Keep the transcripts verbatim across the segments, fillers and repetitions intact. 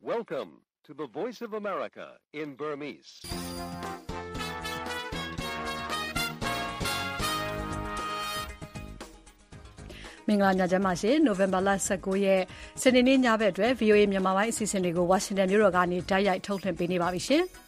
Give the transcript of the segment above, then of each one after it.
Welcome to the Voice of America in Burmese. ။မင်္ဂလာညချမ်းပါရှင်။ နိုဝင်ဘာလ ၁၉ ရက်စနေနေ့ညဘက်အတွက် ဗွီအိုအေ မြန်မာပိုင်းအစီအစဉ်တွေကိုဝါရှင်တန်မြို့တော်ကနေတိုက်ရိုက်ထုတ်လွှင့်ပေးနေပါပြီရှင်။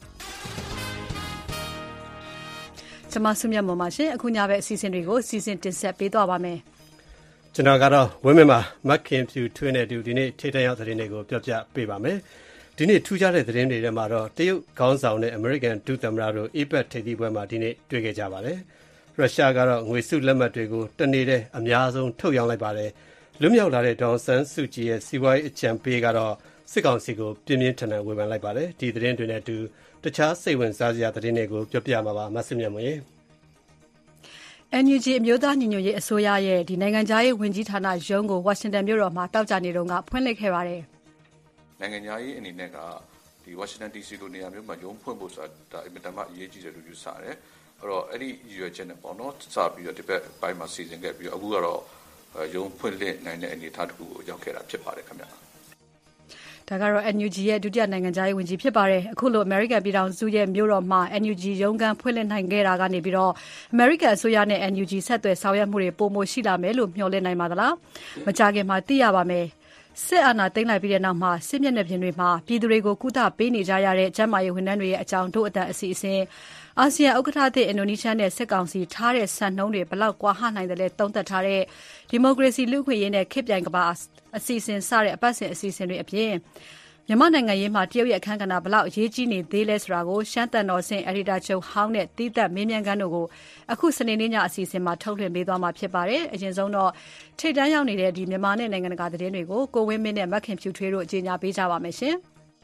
ကျွန်မဆုမြတ်မွန်ပါရှင်။အခုညဘက်အစီအစဉ်တွေကိုစီစဉ်တင်ဆက်ပေးသွားပါမယ်။ကျွန်တော်ကတော့ဝင်းမမှာမက်ခင်ဖြူထွေးနေတူဒီနေ့ထိတန်းရောက်သတင်းတွေကိုပြောပြပေးပါမယ်။ဒီနေ့ထူးခြားတဲ့သတင်းတွေထဲမှာတော့တရုတ်ခေါင်းဆောင်နဲ့အမေရိကန်ဒုသမ္မတတို့အေပက်ထိပ်သီးပွဲမှာဒီနေ့တွေ့ခဲ့ကြပါတယ်။ရုရှားကတော့ငွေစုလက်မှတ်တွေကိုတနေ့တည်းအများဆုံးထုတ်ရောင်းလိုက်ပါတယ်။လွတ်မြောက်လာတဲ့ဒေါ်ဆန်းစုကြည်ရဲ့စီးပွားရေးအကြံပေးကတော့စစ်ကောင်စီကိုပြင်းပြင်းထန်ထန်ဝေဖန်လိုက်ပါတယ်။ဒီသတင်းတွေနဲ့အတူတခြားစိတ်ဝင်စားစရာသတင်းတွေကိုပြောပြမှာပါမဆင်မြတ်မွေ။အန် ယူ ဂျီ အမျိုးသားညီညွတ်ရေးအစိုးရရဲ့ဒီနိုင်ငံခြားရေးဝန်ကြီးဌာနရုံးကိုဝါရှင်တန်မြို့တော်မှာတောက်ကြနေတုန်းကဖွင့်လှစ်ခဲ့ပါတယ်။နိုင်ငံခြားရေးအနေနဲ့ကဒီဝါရှင်တန် ဒီ စီ လိုနေရာမျိုးမှာရုံးဖွင့်ဖို့ဆိုတာဒါအင်မတန်မှအရေးကြီးတယ်လို့ယူဆတယ်။အဲ့တော့အဲ့ဒီရည်ရွယ်ချက်နဲ့ပေါ့နော်စပြီးတော့ဒီဘက်ပိုင်းမှာစီစဉ်ခဲ့ပြီးအခုကတော့ရုံးဖွင့်လှစ်နိုင်တဲ့အနေအထားတစ်ခုကိုရောက်ခဲ့တာဖြစ်ပါတယ်ခင်ဗျာ။ဒါကတော့ အန် ယူ ဂျီ ရဲ့ဒုတိယနိုင်ငံခြားရေးဝန်ကြီးဖြစ်ပါတယ်။အခုလို American ပြည်ထောင်စုရဲ့မြို့တော်မှာ အန် ယူ ဂျီ ရုံးခန်းဖွင့်လှစ်နိုင်ခဲ့တာကနေပြီးတော့ American အစိုးရနဲ့ အန် ယူ ဂျီ ဆက်သွယ်ဆောင်ရွက်မှုတွေပိုမိုရှိလာမယ်လို့မျှော်လင့်နိုင်ပါသလား။မကြာခင်မှာသိရပါမယ်။စစ်အာဏာသိမ်းလိုက်ပြီးတဲ့နောက်မှာစစ်မျက်နှာပြင်တွေမှာပြည်သူတွေကိုကုသပေးနေကြရတဲ့ကျန်းမာရေးဝန်ထမ်းတွေရဲ့အကြောင်းတို့အတန်အစီအစဉ်အာဆီယံဥက္ကဋ္ဌသစ်အင်ဒိုနီးရှားနဲ့စစ်ကောင်စီထားတဲ့စံနှုန်းတွေဘလောက်ကွာဟနိုင်တယ်လဲသုံးသပ်ထားတဲ့ဒီမိုကရေစီလူ့အခွင့်အရေးနဲ့ခေတ်ပြိုင်ကမ္ဘာအစီအစဉ်စတဲ့အပတ်စဉ်အစီအစဉ်တွေအပြင်မြန်မာနိုင်ငံရေးမှာတရုတ်ရဲ့အခမ်းကဏ္ဍဘလောက်အရေးကြီးနေသေးလဲဆိုတာကိုရှမ်းတန်တော်ဆင်အယ်ဒီတာချုပ်ဟောင်းနဲ့တီးသက်မင်းမြန်းခန်းတို့ကိုအခုစနေနေ့ညအစီအစဉ်မှာထုတ်လွှင့်ပေးသွားမှာဖြစ်ပါတယ်။အရင်ဆုံးတော့ထိပ်တန်းရောက်နေတဲ့ဒီမြန်မာနဲ့နိုင်ငံတကာသတင်းတွေကိုကိုဝင်းမင်းနဲ့မက်ခင်ဖြူထွေးတို့အကြေညာပေးကြပါမယ်ရှင်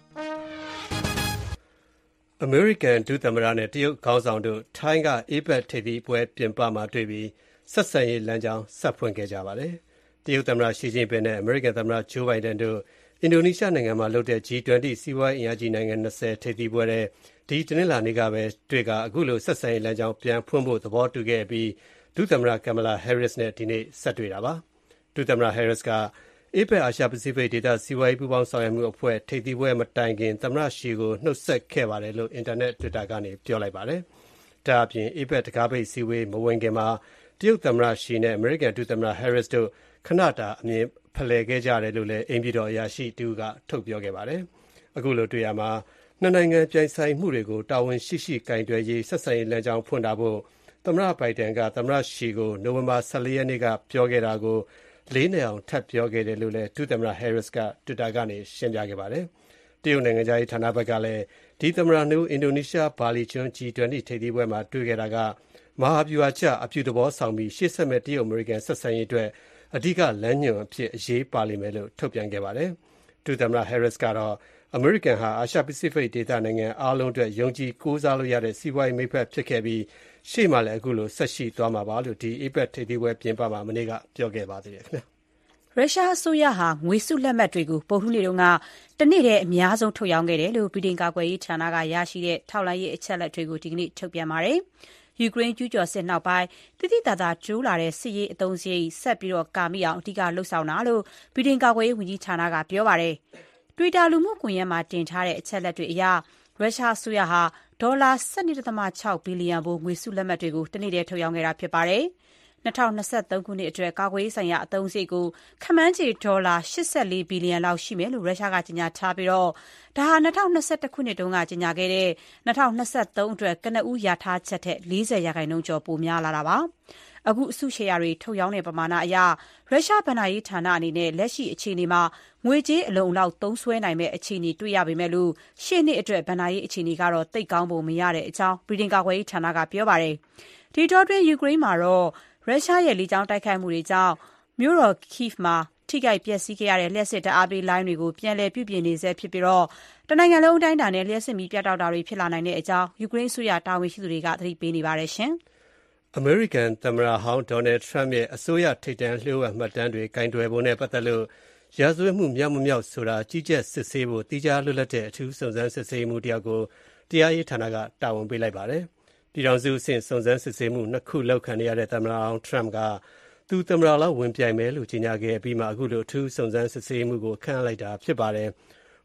။ American ဒုသမ္မတနဲ့တရုတ်ခေါင်းဆောင်တို့ထိုင်းကအေပက်ထိပ်သီးပွဲပြင်ပမှာတွေ့ပြီးဆက်ဆံရေးလမ်းကြောင်းဆက်ဖွင့်ခဲ့ကြပါတယ်။တရုတ်သမ္မတရှီကျင်းပင်နဲ့ American သမ္မတဂျိုးဘိုင်ဒန်တို့အင်ဒိုနီးရှားနိုင်ငံမှာလုပ်တဲ့ ဂျီ ၂၀ စီးပွားရေးအင်အားကြီးနိုင်ငံ၂၀ထိပ်သီးပွဲတဲ့ဒီတနင်္လာနေ့ကပဲတွေ့ကအခုလိုဆက်ဆံရေးလမ်းကြောင်းပြန်ဖွင့်ဖို့သဘောတူခဲ့ပြီးဒုသမ္မတကမ်မလာဟဲရစ်နဲ့ဒီနေ့ဆက်တွေ့တာပါဒုသမ္မတဟဲရစ်ကအေပက်အာရှပစိဖိတ်ဒေသစီးပွားရေးပူးပေါင်းဆောင်ရွက်မှုအဖွဲ့ထိပ်သီးပွဲမတိုင်ခင်သမ္မတရှီကိုနှုတ်ဆက်ခဲ့ပါတယ်လို့အင်တာနက် Twitter ကနေပြောလိုက်ပါတယ်ဒါအပြင်အေပက်တကားပိတ်စီဝေးမဝင်ခင်မှာတရုတ်သမ္မတရှီနဲ့အမေရိကန်ဒုသမ္မတဟဲရစ်တို့ခဏတာအမြင်ဖလှယ်ခဲ့ကြတယ်လို့လည်းအိမ်ပြည်တော်အရာရှိတူကထုတ်ပြောခဲ့ပါတယ်။အခုလိုတွေ့ရမှာနှစ်နိုင်ငံပြိုင်ဆိုင်မှုတွေကိုတာဝန်ရှိရှိကင်တွယ်ရေးဆက်ဆံရေးလမ်းကြောင်းဖွင့်တာဖို့သမ္မတဘိုင်ဒန်ကသမ္မတရှီကိုနိုဝင်ဘာ၁၄ရက်နေ့ကပြောခဲ့တာကိုလေးနှစ်အောင်ထပ်ပြောခဲ့တယ်လို့လည်းဒုသမ္မတဟဲရစ်က Twitter ကနေရှင်းပြခဲ့ပါတယ်။တရုတ်နိုင်ငံခြားရေးဌာနဘက်ကလည်းဒီသမ္မတနှုတ်အင်ဒိုနီးရှားဘာလီကျွန်း ဂျီ ၂၀ ထိပ်သီးပွဲမှာတွေ့ခဲ့တာကမဟာဗျူဟာကျအပြုသဘောဆောင်ပြီးရှေ့ဆက်မဲ့တရုတ်အမေရိကန်ဆက်ဆံရေးအတွက်အဓိကလမ်းညွှန်အဖြစ်အရေးပါလိမ့်မယ်လို့ထုတ်ပြန်ခဲ့ပါတယ်။ဒုသမ္မတဟဲရစ်ကတော့အမေရိကန်ဟာအာရှပစိဖိတ်ဒေသနိုင်ငံအားလုံးအတွက်ယုံကြည်ကိုးစားလို့ရတဲ့စီးပွားရေးမိတ်ဖက်ဖြစ်ခဲ့ပြီးရှေ့မှာလည်းအခုလိုဆက်ရှိသွားမှာပါလို့ဒီအေပက်ထိပ်သီးပွဲပြင်ပမှာမနေ့ကပြောခဲ့ပါသေးတယ်ခင်ဗျာ။ရုရှားအစိုးရဟာငွေစုလက်မှတ်တွေကိုဗုဒ္ဓဟူးနေ့တုန်းကတနေ့တည်းအများဆုံးထုတ်ရောင်းခဲ့တယ်လို့ဗြိတိန်ကာကွယ်ရေးဌာနကရရှိတဲ့ထောက်လှမ်းရေးအချက်အလက်တွေကိုဒီကနေ့ထုတ်ပြန်ပါတယ်။ယူကရိန်းကျူးကျော်စစ်နောက်ပိုင်းတိတိတသာကျိုးလာတဲ့စစ်ရေးအသုံးစရိတ်ဆက်ပြီးကာမိအောင်အဓိကလှုပ်ဆောင်တာလို့ဗြိတိန်ကာကွယ်ရေးဝန်ကြီးဌာနကပြောပါတယ်။ Twitter လူမှုကွန်ရက်မှာတင်ထားတဲ့အချက်အလက်တွေအရရုရှားအစိုးရဟာဒေါ်လာ ၁၂.၆ ဘီလီယံဖိုးငွေစုလက်မှတ်တွေကိုတနေ့တည်းထုတ်ရောင်းခဲ့တာဖြစ်ပါတယ်။၂၀၂၃ ခုနှစ်အတွက်ကာကွယ်ရေးဆိုင်ရာအသုံးစရိတ်ကိုခန့်မှန်းခြေဒေါ်လာ၈၄ဘီလီယံလောက်ရှိမယ်လို့ရုရှားကကြေညာထားပြီးတော့ဒါဟာ၂၀၂၁ခုနှစ်တုန်းကကြေညာခဲ့တဲ့၂၀၂၃အတွက်ကနဦးရထားချက်ထက်၄၀ရာခိုင်နှုန်းကျော်ပိုများလာတာပါ။အခုအစုရှယ်ယာတွေထုတ်ရောင်းတဲ့ပမာဏအရရုရှားဘဏ္ဍာရေးဌာနအနေနဲ့လက်ရှိအခြေအနေမှာငွေကြေးအလုံအလောက်သုံးစွဲနိုင်မဲ့အခြေအနေတွေ့ရပေမဲ့လို့ရှေ့နှစ်အတွက်ဘဏ္ဍာရေးအခြေအနေကတော့သိပ်ကောင်းပုံမရတဲ့အကြောင်းဗြိတိန်ကာကွယ်ရေးဌာနကပြောပါတယ်။ဒီတော့တွင်ယူကရိန်းမှာတော့ရုရှားရဲ့လေကြောင်းတိုက်ခိုက်မှုတွေကြောင့်မြို့တော် Kyiv မှာထိခိုက်ပျက်စီးခဲ့ရတဲ့လျှပ်စစ်ဓာတ်အားပေးလိုင်းတွေကိုပြန်လည်ပြုပြင်နေဆဲဖြစ်ပြီးတော့တနိုင်ငံလုံးအတိုင်းအတာနဲ့လျှပ်စစ်မီးပြတ်တောက်တာတွေဖြစ်လာနိုင်တဲ့အကြောင်းယူကရိန်းအစိုးရတာဝန်ရှိသူတွေကသတိပေးနေပါတယ်ရှင်။ American သမ္မတဟောင်း Donald Trump ရဲ့အစိုးရထိပ်တန်းလျှို့ဝှက်မှတ်တမ်းတွေကင်တွယ်ပုံနဲ့ပတ်သက်လို့ရာဇဝတ်မှုမြောက်မမြောက်ဆိုတာကြီးကြပ်စစ်ဆေးဖို့တိကျလွတ်လပ်တဲ့အထူးစုံစမ်းစစ်ဆေးမှုတယောက်ကိုတရားရေးဌာနကတာဝန်ပေးလိုက်ပါတယ်။ပြည်ထောင်စုအဆင့်စုံစမ်းစစ်ဆေးမှုနှစ်ခုလောက်ခံရတဲ့သမ္မတဟောင်း Trump ကသူသမ္မတလောက်ဝင်ပြိုင်မယ်လို့ကြေညာခဲ့ပြီးမှအခုလိုအထူးစုံစမ်းစစ်ဆေးမှုကိုခန့်လိုက်တာဖြစ်ပါတယ်။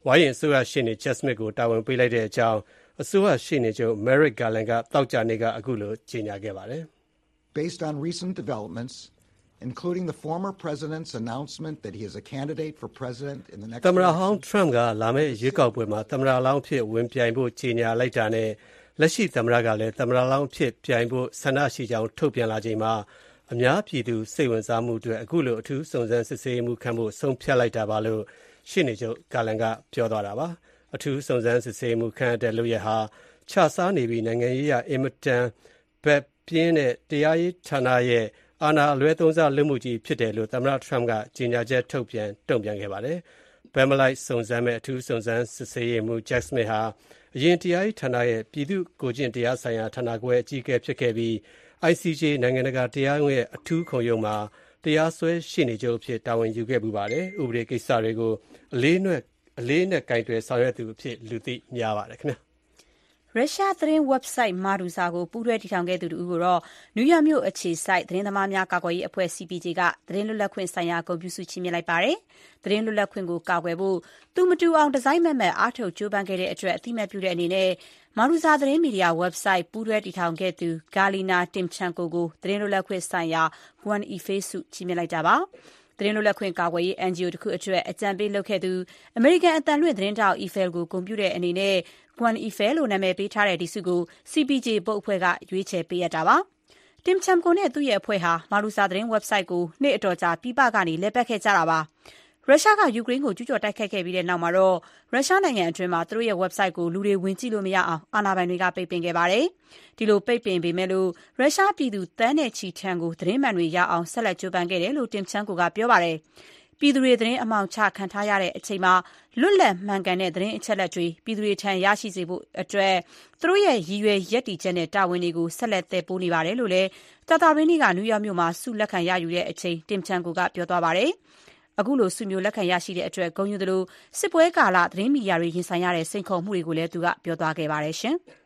ဝါရင်အစိုးရရှေ့နေ Jack Smith ကိုတာဝန်ပေးလိုက်တဲ့အကြောင်းအစိုးရရှေ့နေချုပ် Merrick Garland ကသောကြာနေ့ကအခုလိုကြေညာခဲ့ပါတယ်။ Based on recent developments, including the former president's announcement that he is a candidate for president in the next သမ္မတဟောင်း Trump ကလာမယ့်ရွေးကောက်ပွဲမှာသမ္မတလောင်းဖြစ်ဝင်ပြိုင်ဖို့ကြေညာလိုက်တာနဲ့လက်ရှိသမ္မတကလည်းသမ္မတလောင်းဖြစ်ပြိုင်ဖို့ဆန္ဒရှိကြောင်းထုတ်ပြန်လာချိန်မှာအများပြည်သူစိတ်ဝင်စားမှုအတွက်အခုလိုအထူးစုံစမ်းစစ်ဆေးမှုခံဖို့ဆုံးဖြတ်လိုက်တာပါလို့ရှေ့နေချုပ် Garland ကပြောသွားတာပါ။အထူးစုံစမ်းစစ်ဆေးမှုခံတဲ့လုပ်ရဟာခြစားနေပြီးနိုင်ငံရေးအင်မတန်ဘက်ပြင်းတဲ့တရားရေးဌာနရဲ့အာဏာအလွဲသုံးစားလုပ်မှုကြီးဖြစ်တယ်လို့သမ္မတ Trump ကကြေညာချက်ထုတ်ပြန်တုံ့ပြန်ခဲ့ပါတယ်။ ဘက်မလိုက်စုံစမ်းမဲ့အထူးစုံစမ်းစစ်ဆေးရေးမှူး Jack Smith ဟာအရင်တရားရေးဌာနရဲ့ပြည်သူ့ကိုကျင့်တရားဆိုင်ရာဌာနခွဲအကြီးအကဲဖြစ်ခဲ့ပြီး I C J နိုင်ငံတကာတရားရုံးရဲ့အထူးခုံရုံးမှာတရားစွဲရှေ့နေချုပ်အဖြစ်တာဝန်ယူခဲ့ပူပါတယ်။ဥပဒေကိစ္စတွေကိုအလေးနက်အလေးနက်ကင်တွယ်ဆောင်ရွက်သူအဖြစ်လူသိများပါတယ်ခင်ဗျာ။ရုရှားသတင်း website Meduza ကိုပူးတွဲတည်ထောင်ခဲ့သူတူကိုတော့နယူးယောက်မြို့အခြေစိုက်သတင်းသမားများကာကွယ်ရေးအဖွဲ့ C P J ကသတင်းလွတ်လပ်ခွင့်ဆိုင်ရာဂုဏ်ပြုဆုချီးမြှင့်လိုက်ပါတယ်။သတင်းလွတ်လပ်ခွင့်ကိုကာကွယ်ဖို့သူမတူအောင်ဒီဇိုင်းမဲ့မဲ့အားထုတ်ကြိုးပမ်းခဲ့တဲ့အတွက်အသိအမှတ်ပြုတဲ့အနေနဲ့ Meduza သတင်းမီဒီယာ website ပူးတွဲတည်ထောင်ခဲ့သူ Galina Timchenko ကိုသတင်းလွတ်လပ်ခွင့်ဆိုင်ရာ Guan Ife ဆုချီးမြှင့်လိုက်တာပါ။သတင်းလွတ်လပ်ခွင့်ကာကွယ်ရေး N G O တစ်ခုအတွက်အကြံပေးလုပ်ခဲ့သူအမေရိကန်အသံလွှင့်သတင်းတောက် Ife ကိုဂုဏ်ပြုတဲ့အနေနဲ့Guan Ife လို့နာမည်ပေးထားတဲ့ဒီဆုကို C P J ဘုတ်အဖွဲ့ကရွေးချယ်ပေးအပ်တာပါ။ Timchenko နဲ့သူ့ရဲ့အဖွဲ့ဟာ Meduza သတင်း website ကိုနှစ်အတော်ကြာပြည်ပကနေလဲပတ်ခဲ့ကြတာပါ။ရုရှားကယူကရိန်းကိုကျူးကျော်တိုက်ခိုက်ခဲ့ပြီးတဲ့နောက်မှာတော့ရုရှားနိုင်ငံအတွင်းမှာသူတို့ရဲ့ website ကိုလူတွေဝင်ကြည့်လို့မရအောင်အာဏာပိုင်တွေကပိတ်ပင်ခဲ့ပါတယ်။ဒီလိုပိတ်ပင်ပေမဲ့လို့ရုရှားပြည်သူတန်းနဲ့ချီထံကိုသတင်းမှန်တွေရအောင်ဆက်လက်ကြိုးပမ်းခဲ့တယ်လို့ Timchenko ကပြောပါတယ်။ပြည်သူတွေသတင်းအမှောင်ချခံထားရတဲ့အချိန်မှာလွတ်လပ်မှန်ကန်တဲ့သတင်းအချက်အလက်တွေပြည်သူတွေထံရရှိစေဖို့အတွက်သူတို့ရဲ့ရည်ရွယ်ရပ်တည်ချက်နဲ့တာဝန်တွေကိုဆက်လက်သယ်ပိုးနေပါတယ်လို့လည်းတာတာရင်းကနယူးယောက်မြို့မှာဆုလက်ခံရယူတဲ့အချိန် Timchenko ကပြောသွားပါတယ်။အခုလိုဆုမျိုးလက်ခံရရှိတဲ့အတွက်ဂုဏ်ယူသလိုစစ်ပွဲကာလသတင်းမီဒီယာတွေရင်ဆိုင်ရတဲ့စိန်ခေါ်မှုတွေကိုလည်းသူကပြောသွားခဲ့ပါတယ်ရှင်။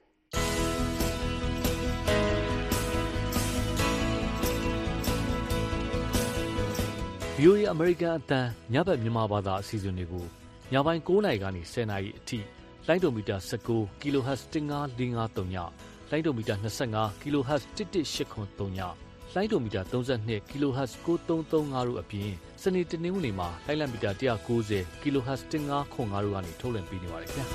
V O A အမေရိကန်အသံညဘက်မြန်မာဘာသာအစီအစဉ်တွေကိုညပိုင်း၉နာရီကနေ၁၀နာရီအထိလိုင်းဒိုမီတာ၁၉ kHz တစ်ငါးလေးငါးသုံးညလိုင်းဒိုမီတာ၂၅ kHz တစ်တစ်ရှစ်ခွန်သုံးညလိုင်းဒိုမီတာ၃၂ kHz ကိုသုံးသုံးငါတို့အပြင်စနေတနင်္ဂနွေမှာလိုင်းလံမီတာ၁၉၀ kHz တစ်ငါးခွန်ငါတို့ကနေထုတ်လွှင့်ပေးနေပါတယ်ခင်ဗျာ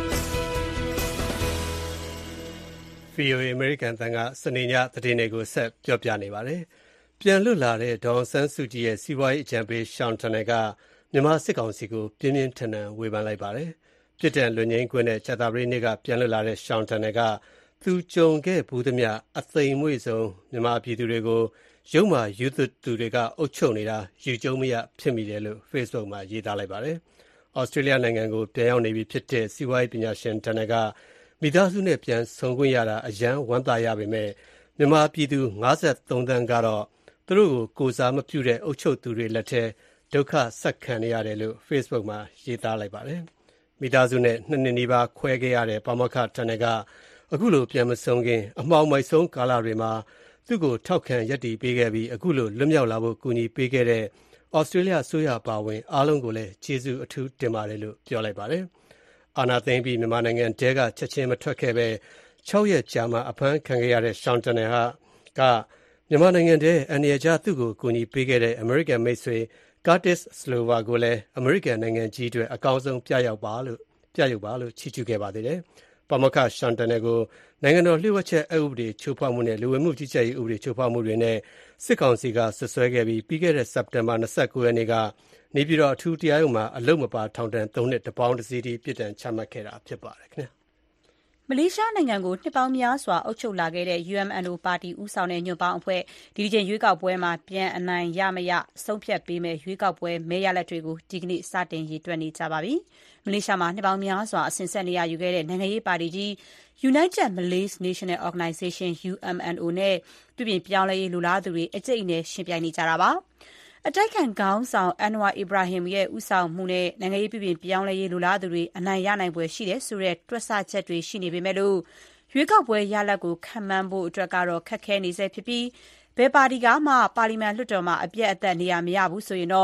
။ V O A အမေရိကန်အသံကစနေညသတင်းတွေကိုဆက်ပြောပြနေပါတယ်။ပြန်လွတ်လာတဲ့ဒေါ်အောင်ဆန်းစုကြည်ရဲ့စီးပွားရေးအကြံပေး Sean Turnell ကမြန်မာစစ်ကောင်စီကိုပြင်းပြင်းထန်ထန်ဝေဖန်လိုက်ပါတယ်။ပြစ်ဒဏ်လွတ်ငြိမ်းခွင့်နဲ့ကြာသပတေးနေ့ကပြန်လွတ်လာတဲ့ Sean Turnell ကသူကြုံခဲ့ဘူးသမျှအသိမ်မွေ့ဆုံးမြန်မာပြည်သူတွေကိုရုပ်မာယူသူတွေကအုပ်ချုပ်နေတာယူကျုံမရဖြစ်မိတယ်လို့ Facebook မှာရေးသားလိုက်ပါတယ်။ Australia နိုင်ငံကိုပြန်ရောက်နေပြီဖြစ်တဲ့စီးပွားရေးပညာရှင် Turnell ကမိသားစုနဲ့ပြန်ဆုံခွင့်ရတာအယံဝမ်းသာရပေမဲ့မြန်မာပြည်သူ၅၃သန်းကတော့သူတို့ကိုကိုစားမပြုတဲ့အုပ်ချုပ်သူတွေလက်ထဲဒုက္ခဆက်ခံနေရတယ်လို့ Facebook မှာရေးသားလိုက်ပါတယ်။မိသားစုနဲ့နှစ်နှစ်နီးပါးခွဲခဲ့ရတဲ့ပါမောက္ခ Turnell ကအခုလိုပြန်မဆုံးခင်အမှောင်မိုက်ဆုံးကာလတွေမှာသူ့ကိုထောက်ခံရပ်တည်ပေးခဲ့ပြီးအခုလိုလွတ်မြောက်လာဖို့ကူညီပေးခဲ့တဲ့ Australia အစိုးရပါဝင်အားလုံးကိုလည်းကျေးဇူးအထူးတင်ပါတယ်လို့ပြောလိုက်ပါတယ်။အာဏာသိမ်းပြီးမြန်မာနိုင်ငံတဲကချက်ချင်းမထွက်ခဲ့ပဲ၆ရက်ကြာမှအဖမ်းခံခဲ့ရတဲ့ Sean Turnell ကမြန်မာနိုင်ငံထဲအန်ရကြားသူ့ကိုကူညီပေးခဲ့တဲ့ American မိတ်ဆွေ Curtis Sliwa ကိုလည်း American နိုင်ငံကြီးအတွက်အကောင်းဆုံးပြရောက်ပါလို့ပြရုပ်ပါလို့ချီးကျူးခဲ့ပါသေးတယ်။ပါမောက္ခ Sean Turnell ကိုနိုင်ငံတော်လျှို့ဝှက်ချက်အက်ဥပဒေချိုးဖောက်မှုနဲ့လူဝင်မှုကြီးကြပ်ရေးဥပဒေချိုးဖောက်မှုတွေနဲ့စစ်ကောင်စီကဆွဆွဲခဲ့ပြီးပြီးခဲ့တဲ့စက်တင်ဘာ၂၉ရက်နေ့ကနေပြည်တော်အထူးတရားရုံးမှာအလုပ်မပါထောင်ဒဏ်၃နှစ်တပေါင်းတစည်းတည်းပြစ်ဒဏ်ချမှတ်ခဲ့တာဖြစ်ပါတယ်ခင်ဗျာမလေးရှားနိုင်ငံကိုနှစ်ပေါင်းများစွာအုပ်ချုပ်လာခဲ့တဲ့ U M N O ပါတီဦးဆောင်တဲ့ညွန့်ပေါင်းအဖွဲ့ဒီကြိမ်ရွေးကောက်ပွဲမှာပြန်အနိုင်ရမရဆုံးဖြတ်ပေးမယ့်ရွေးကောက်ပွဲမဲရလဒ်တွေကိုဒီကနေ့စတင်ရေတွက်နေကြပါပြီ။မလေးရှားမှာနှစ်ပေါင်းများစွာအစဉ်ဆက်နေရယူခဲ့တဲ့နိုင်ငံရေးပါတီကြီး United Malays National Organisation U M N O နဲ့ပြည်ပြင်ပြောင်းလဲရေးလိုလားသူတွေအကြိတ်အနယ်ရှင်ပြိုင်နေကြတာပါ။အတိုက်ခံခေါင်းဆောင် Anwar Ibrahim ရဲ့ဦးဆောင်မှုနဲ့နိုင်ငံရေးပြည်ပြင်ပြောင်းလဲရေးလိုလားသူတွေအနိုင်ရနိုင်ပွဲရှိတယ်ဆိုတဲ့တွက်ဆချက်တွေရှိနေပေမဲ့လို့ရွေးကောက်ပွဲရလဒ်ကိုခန့်မှန်းဖို့အတွက်ကတော့ခက်ခဲနေဆဲဖြစ်ပြီးဘယ်ပါတီကမှပါလီမန်လွှတ်တော်မှာအပြတ်အသတ်နေရာမရဘူးဆိုရင်တော့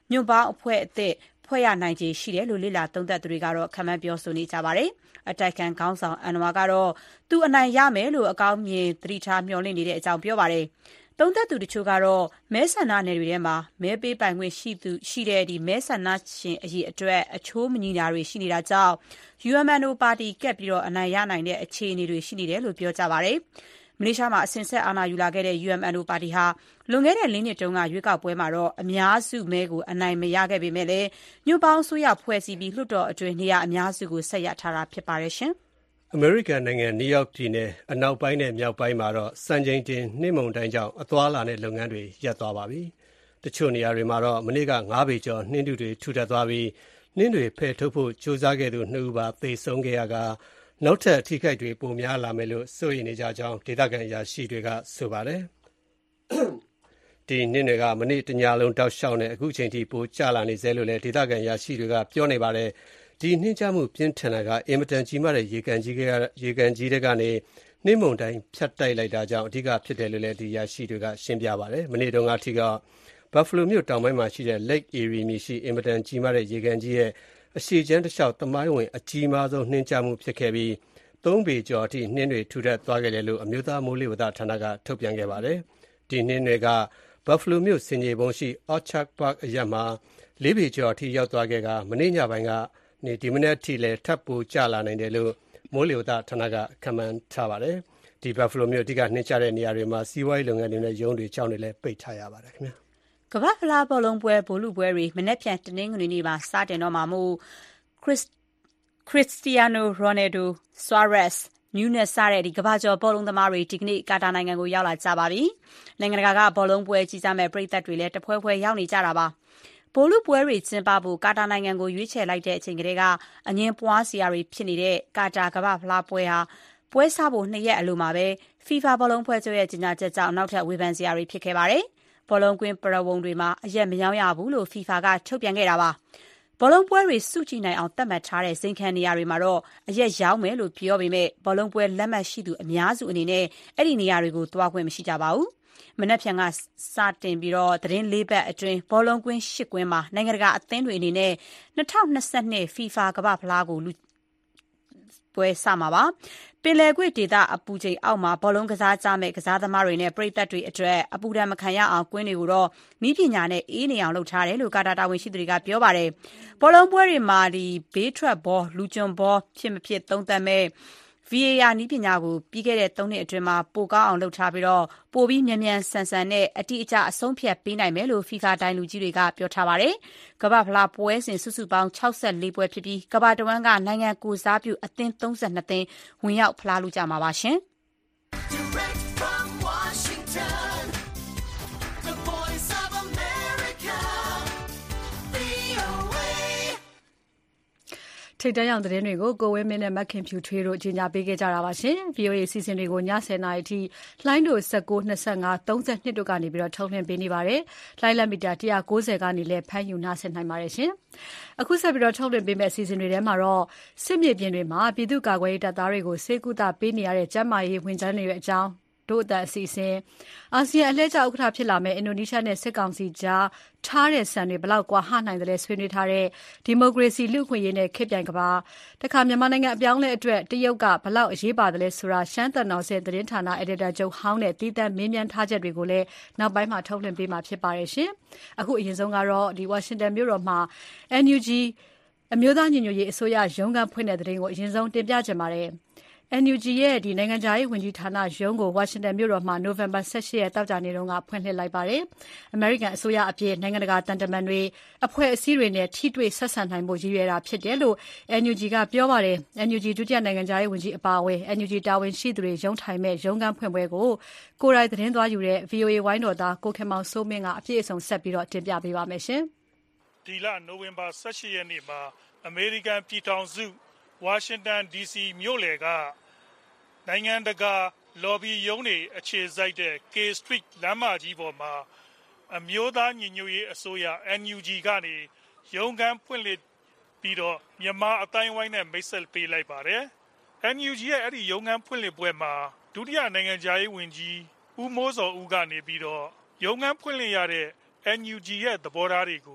ညွန့်ပေါင်းအဖွဲ့အသစ်ဖွဲ့ရနိုင်ခြေရှိတယ်လို့လေ့လာသုံးသပ်သူတွေကတော့ခန့်မှန်းပြောဆိုနေကြပါတယ်။အတိုက်ခံခေါင်းဆောင်အန်နဝါကတော့သူအနိုင်ရမယ်လို့အကောင်းမြင်သတိထားမျှော်လင့်နေတဲ့အကြောင်းပြောပါတယ်။သုံးသပ်သူတချို့ကတော့မဲဆန္ဒနယ်တွေထဲမှာမဲပေးပိုင်ခွင့်ရှိသူရှိတဲ့ဒီမဲဆန္ဒရှင်အရေးအတွက်အချိုးမညီတာတွေရှိနေတာကြောင့် ယူ အမ် အန် အို ပါတီကက်ပြီးတော့အနိုင်ရနိုင်တဲ့အခြေအနေတွေရှိနေတယ်လို့ပြောကြပါတယ်။မလေးရှားမှာအစဉ်ဆက်အာဏာယူလာခဲ့တဲ့ ယူ အမ် အန် အို ပါတီဟာလွန်ခဲ့တဲ့လေးနှစ်တုန်းကရွေးကောက်ပွဲမှာတော့အများစုမဲကိုအနိုင်မရခဲ့ပေမဲ့လည်းညွန့်ပေါင်းအစိုးရဖွဲ့စည်းပြီးလွှတ်တော်အတွင်းနေရာအများစုကိုဆက်ရထားတာဖြစ်ပါတယ်ရှင်။အမေရိကန်နိုင်ငံနယူးယောက်ပြည်နယ်အနောက်ပိုင်းနဲ့မြောက်ပိုင်းမှာတော့စံချိန်တင်နှင်းမုန်တိုင်းကြောင့်အသွားလာတဲ့လုပ်ငန်းတွေရပ်သွားပါပြီ။တချို့နေရာတွေမှာတော့မနေ့ကငါးပေကျော်နှင်းထုတွေထူထပ်သွားပြီးနှင်းတွေဖယ်ထုတ်ဖို့ကြိုးစားခဲ့သူနှစ်ဦးပါသေဆုံးခဲ့ရကနောက်ထပ်အထိခိုက်တွေပိုများလာမယ်လို့စိုးရိမ်နေကြကြောင်းဒေသခံအရာရှိတွေကဆိုပါတယ်။ဒီနှင်းတွေကမနေ့တညလုံးတောက်လျှောက်နဲ့အခုချိန်ထိပိုကျလာနေစေလို့လည်းဒေသခံအရာရှိတွေကပြောနေပါတယ်။ဒီနှင်းကျမှုပြင်းထန်တာကအင်မတန်ကြီးမားတဲ့ရေကန်ကြီးကရေကန်ကြီးတွေကနေနှင်းမုန်တိုင်းဖြတ်တိုက်လိုက်တာကြောင့်အဓိကဖြစ်တယ်လို့လည်းဒီအရာရှိတွေကရှင်းပြပါတယ်။မနေ့တုန်းကအထိကဘတ်ဖလိုမြို့တောင်ပိုင်းမှာရှိတဲ့ Lake Erie မြစ်ရှိအင်မတန်ကြီးမားတဲ့ရေကန်ကြီးရဲ့အရှေ့ကျန်းတစ်လျှောက်သမိုင်းဝင်အကြီးမားဆုံးနှင်းကျမှုဖြစ်ခဲ့ပြီးသုံးပေကျော်အထိနှင်းတွေထူထပ်သွားခဲ့တယ်လို့အမျိုးသားမိုးလေဝသဌာနကထုတ်ပြန်ခဲ့ပါတယ်။ဒီနှင်းတွေကဘတ်ဖလိုမြို့ဆင်ခြေပုံရှိ Orchard Park အရပ်မှာလေးပေကျော်အထိရောက်သွားခဲ့ကမနေ့ညပိုင်းကနေဒီမနေ့အထိလည်းထပ်ပိုကျလာနိုင်တယ်လို့မိုးလေဝသဌာနကခန့်မှန်းထားပါတယ်။ဒီဘတ်ဖလိုမြို့အဓိကနှင်းကျတဲ့နေရာတွေမှာစီးပွားရေးလုပ်ငန်းတွေနဲ့ရုံးတွေကျောင်းတွေလည်းပိတ်ထားရပါတယ်ခင်ဗျာ။ကမ္ဘာ့ဖလားဘောလုံးပွဲဗိုလ်လုပွဲတွေမနေ့ပြန်တနင်္ဂနွေနေ့မှာစတင်တော့မှာမို့ခရစ်ခရစ္စတီယာနိုရိုနယ်ဒိုဆွာရက်စ်နျူးနက်စတဲ့ဒီကမ္ဘာကျော်ဘောလုံးသမားတွေဒီကနေ့ကာတာနိုင်ငံကိုရောက်လာကြပါပြီ။နိုင်ငံတကာကဘောလုံးပွဲကြီးကြမဲ့ပရိသတ်တွေလည်းတဖွဲဖွဲရောက်နေကြတာပါ။ဘောလုံးပွဲတွေကျင်းပဖို့ကာတာနိုင်ငံကိုရွေးချယ်လိုက်တဲ့အချိန်ကလေးကအငင်းပွားစရာတွေဖြစ်နေတဲ့ကာတာကမ္ဘာ့ဖလားပွဲဟာပွဲစားဖို့နှစ်ရက်အလိုမှာပဲ FIFA ဘောလုံးဖွဲ့ချုပ်ရဲ့ကြေညာချက်ကြောင့်နောက်ထပ်ဝေဖန်စရာတွေဖြစ်ခဲ့ပါတယ်။ဘောလုံးကွင်းပရဝုံတွေမှာအရက်မရောင်းရဘူးလို့ FIFA ကထုတ်ပြန်ခဲ့တာပါ။ဘောလုံးပွဲတွေစုကြည်နိုင်အောင်သတ်မှတ်ထားတဲ့စိန်ခံနေရာတွေမှာတော့အရက်ရောင်းမယ်လို့ပြောပေမဲ့ဘောလုံးပွဲလက်မှတ်ရှိသူအများစုအနေနဲ့အဲ့ဒီနေရာတွေကိုသွားခွင့်မရှိကြပါဘူး။မနက်ဖြန်ကစတင်ပြီးတော့သတင်းလေးပတ်အတွင်းဘောလုံးကွင်းရှစ်ကွင်းမှာနိုင်ငံတကာအသင်းတွေအနေနဲ့၂၀၂၂ FIFA ကမ္ဘာ့ဖလားကိုလူပွဲစမှာပါပင်လယ်ကွေ့ဒေသအပူချိန်အောက်မှာဘောလုံးကစားကြမဲ့ကစားသမားတွေနဲ့ပရိသတ်တွေအတွက်အပူဒဏ်မခံရအောင်ကွင်းတွေကိုတော့မိပညာနဲ့အေးနေအောင်လုပ်ထားတယ်လို့ကာတာတာဝန်ရှိသူတွေကပြောပါတယ်ဘောလုံးပွဲတွေမှာဒီဘေးထွက်ဘောလူကျွံဘောဖြစ်မဖြစ်သုံးသပ်မဲ့ ဗီ အေ အာ နည်းပညာကိုပြီးခဲ့တဲ့သုံးနှစ်အတွင်းမှာပိုကောင်းအောင်လုပ်ထားပြီးတော့ပိုပြီးမြန်မြန်ဆန်ဆန်နဲ့အတိအကျအဆုံးဖြတ်ပေးနိုင်မယ်လို့ FIFA တိုင်းလူကြီးတွေကပြောထားပါတယ်။ကမ္ဘာဖလားပွဲစဉ်စုစုပေါင်း၆၄ပွဲဖြစ်ပြီးကမ္ဘာတဝန်းကနိုင်ငံကိုစားပြုအသင်း၃၂သင်းဝင်ရောက်ဖလားလူကြမှာပါရှင်။ထိပ်တန်းရောင်သတင်းတွေကိုကိုဝင်းမင်းနဲ့မခင်ဖြူထွေးတို့ကြီးညာပေးခဲ့ကြတာပါရှင်။ ဗွီအိုအေစီစဉ်တွေကိုညဆယ်နာရီအထိလိုင်းတို့၁၉ ၂၅ ၃၂တို့ကနေပြီးတော့ထုတ်လွှင့်ပေးနေပါတယ်။လိုင်းလက်မီတာ၁၉၀ကနေလည်းဖမ်းယူနားဆင်နိုင်ပါတယ်ရှင်။အခုဆက်ပြီးတော့ထုတ်လွှင့်ပေးမယ့်အစီအစဉ်တွေထဲမှာတော့စစ်မြေပြင်တွေမှာပြည်သူ့ကာကွယ်ရေးတပ်သားတွေကိုစေကူတာပေးနေရတဲ့ကျန်းမာရေးဝန်ထမ်းတွေရဲ့အကြောင်းတို့အတအစီအစဉ်အာဆီယံအလှည့်ကျဥက္ကဋ္ဌဖြစ်လာမယ့်အင်ဒိုနီးရှားနဲ့စစ်ကောင်စီကြားထားတဲ့ဆန်တွေဘလောက်ကွာဟနိုင်တယ်လဲဆွေးနွေးထားတဲ့ဒီမိုကရေစီလူ့အခွင့်အရေးနဲ့ခေတ်ပြိုင်ကဘာတခါမြန်မာနိုင်ငံအပြောင်းလဲအတွက်တရုတ်ကဘလောက်အရေးပါတယ်လဲဆိုတာရှမ်းတန်တော်စင်သတင်းဌာနအယ်ဒီတာချုပ်ဟောင်းနဲ့တီးတန့်မင်းမြန်းထားချက်တွေကိုလည်းနောက်ပိုင်းမှာထုတ်လွှင့်ပေးမှာဖြစ်ပါတယ်ရှင်။အခုအရင်ဆုံးကတော့ဒီဝါရှင်တန်မြို့တော်မှာ အန် ယူ ဂျီ အမျိုးသားညီညွတ်ရေးအစိုးရရုံးခန်းဖွင့်တဲ့သတင်းကိုအရင်ဆုံးတင်ပြချင်ပါတယ်။ အန် ယူ ဂျီ ရဲ့ဒီနိုင်ငံခြားရေးဝန်ကြီးဌာနရုံးကိုဝါရှင်တန်မြို့တော်မှာနိုဝင်ဘာ၁၈ရက်တောက်ကြနေ့တုန်းကဖွင့်လှစ်လိုက်ပါတယ်။ အမေရိကန်အစိုးရအပြင်နိုင်ငံတကာတန်တမန်တွေအဖွဲ့အစည်းတွေနဲ့ထိတွေ့ဆက်ဆံနိုင်ဖို့ရည်ရွယ်တာဖြစ်တယ်လို့ အန် ယူ ဂျီ ကပြောပါတယ်။ အန် ယူ ဂျီ ဒုတိယနိုင်ငံခြားရေးဝန်ကြီးအပါအဝင် အန် ယူ ဂျီ တာဝန်ရှိသူတွေရုံးထိုင်မဲ့ရုံးခန်းဖွင့်ပွဲကိုကိုယ်တိုင်သတင်းသွားယူတဲ့ ဗွီအိုအေဝိုင်းတော်သားကိုခင်မောင်စိုးမင်းကအပြည့်အစုံဆက်ပြီးတော့တင်ပြပေးပါမယ်ရှင်။ဒီလနိုဝင်ဘာ၁၈ရက်နေ့မှာအမေရိကန်ပြည်ထောင်စုဝါရှင်တန် ဒီ စီ မြို့လယ်ကနိုင်ငံတကာလော်ဘီရုံးတွေအခြေစိုက်တဲ့ K Street လမ်းမကြီးပေါ်မှာအမျိုးသားညီညွတ်ရေးအစိုးရ အန် ယူ ဂျီ ကနေရုံးခန်းဖွင့်လှစ်ပြီးတော့မြန်မာအတိုင်းဝိုင်းနဲ့မိတ်ဆက်ပေးလိုက်ပါတယ်။ အန် ယူ ဂျီ ရဲ့အဲ့ဒီရုံးခန်းဖွင့်လှစ်ပွဲမှာဒုတိယနိုင်ငံခြားရေးဝန်ကြီးဦးမိုးဇော်ဦးကနေပြီးတော့ရုံးခန်းဖွင့်လှစ်ရတဲ့ အန် ယူ ဂျီ ရဲ့သဘောထားတွေကို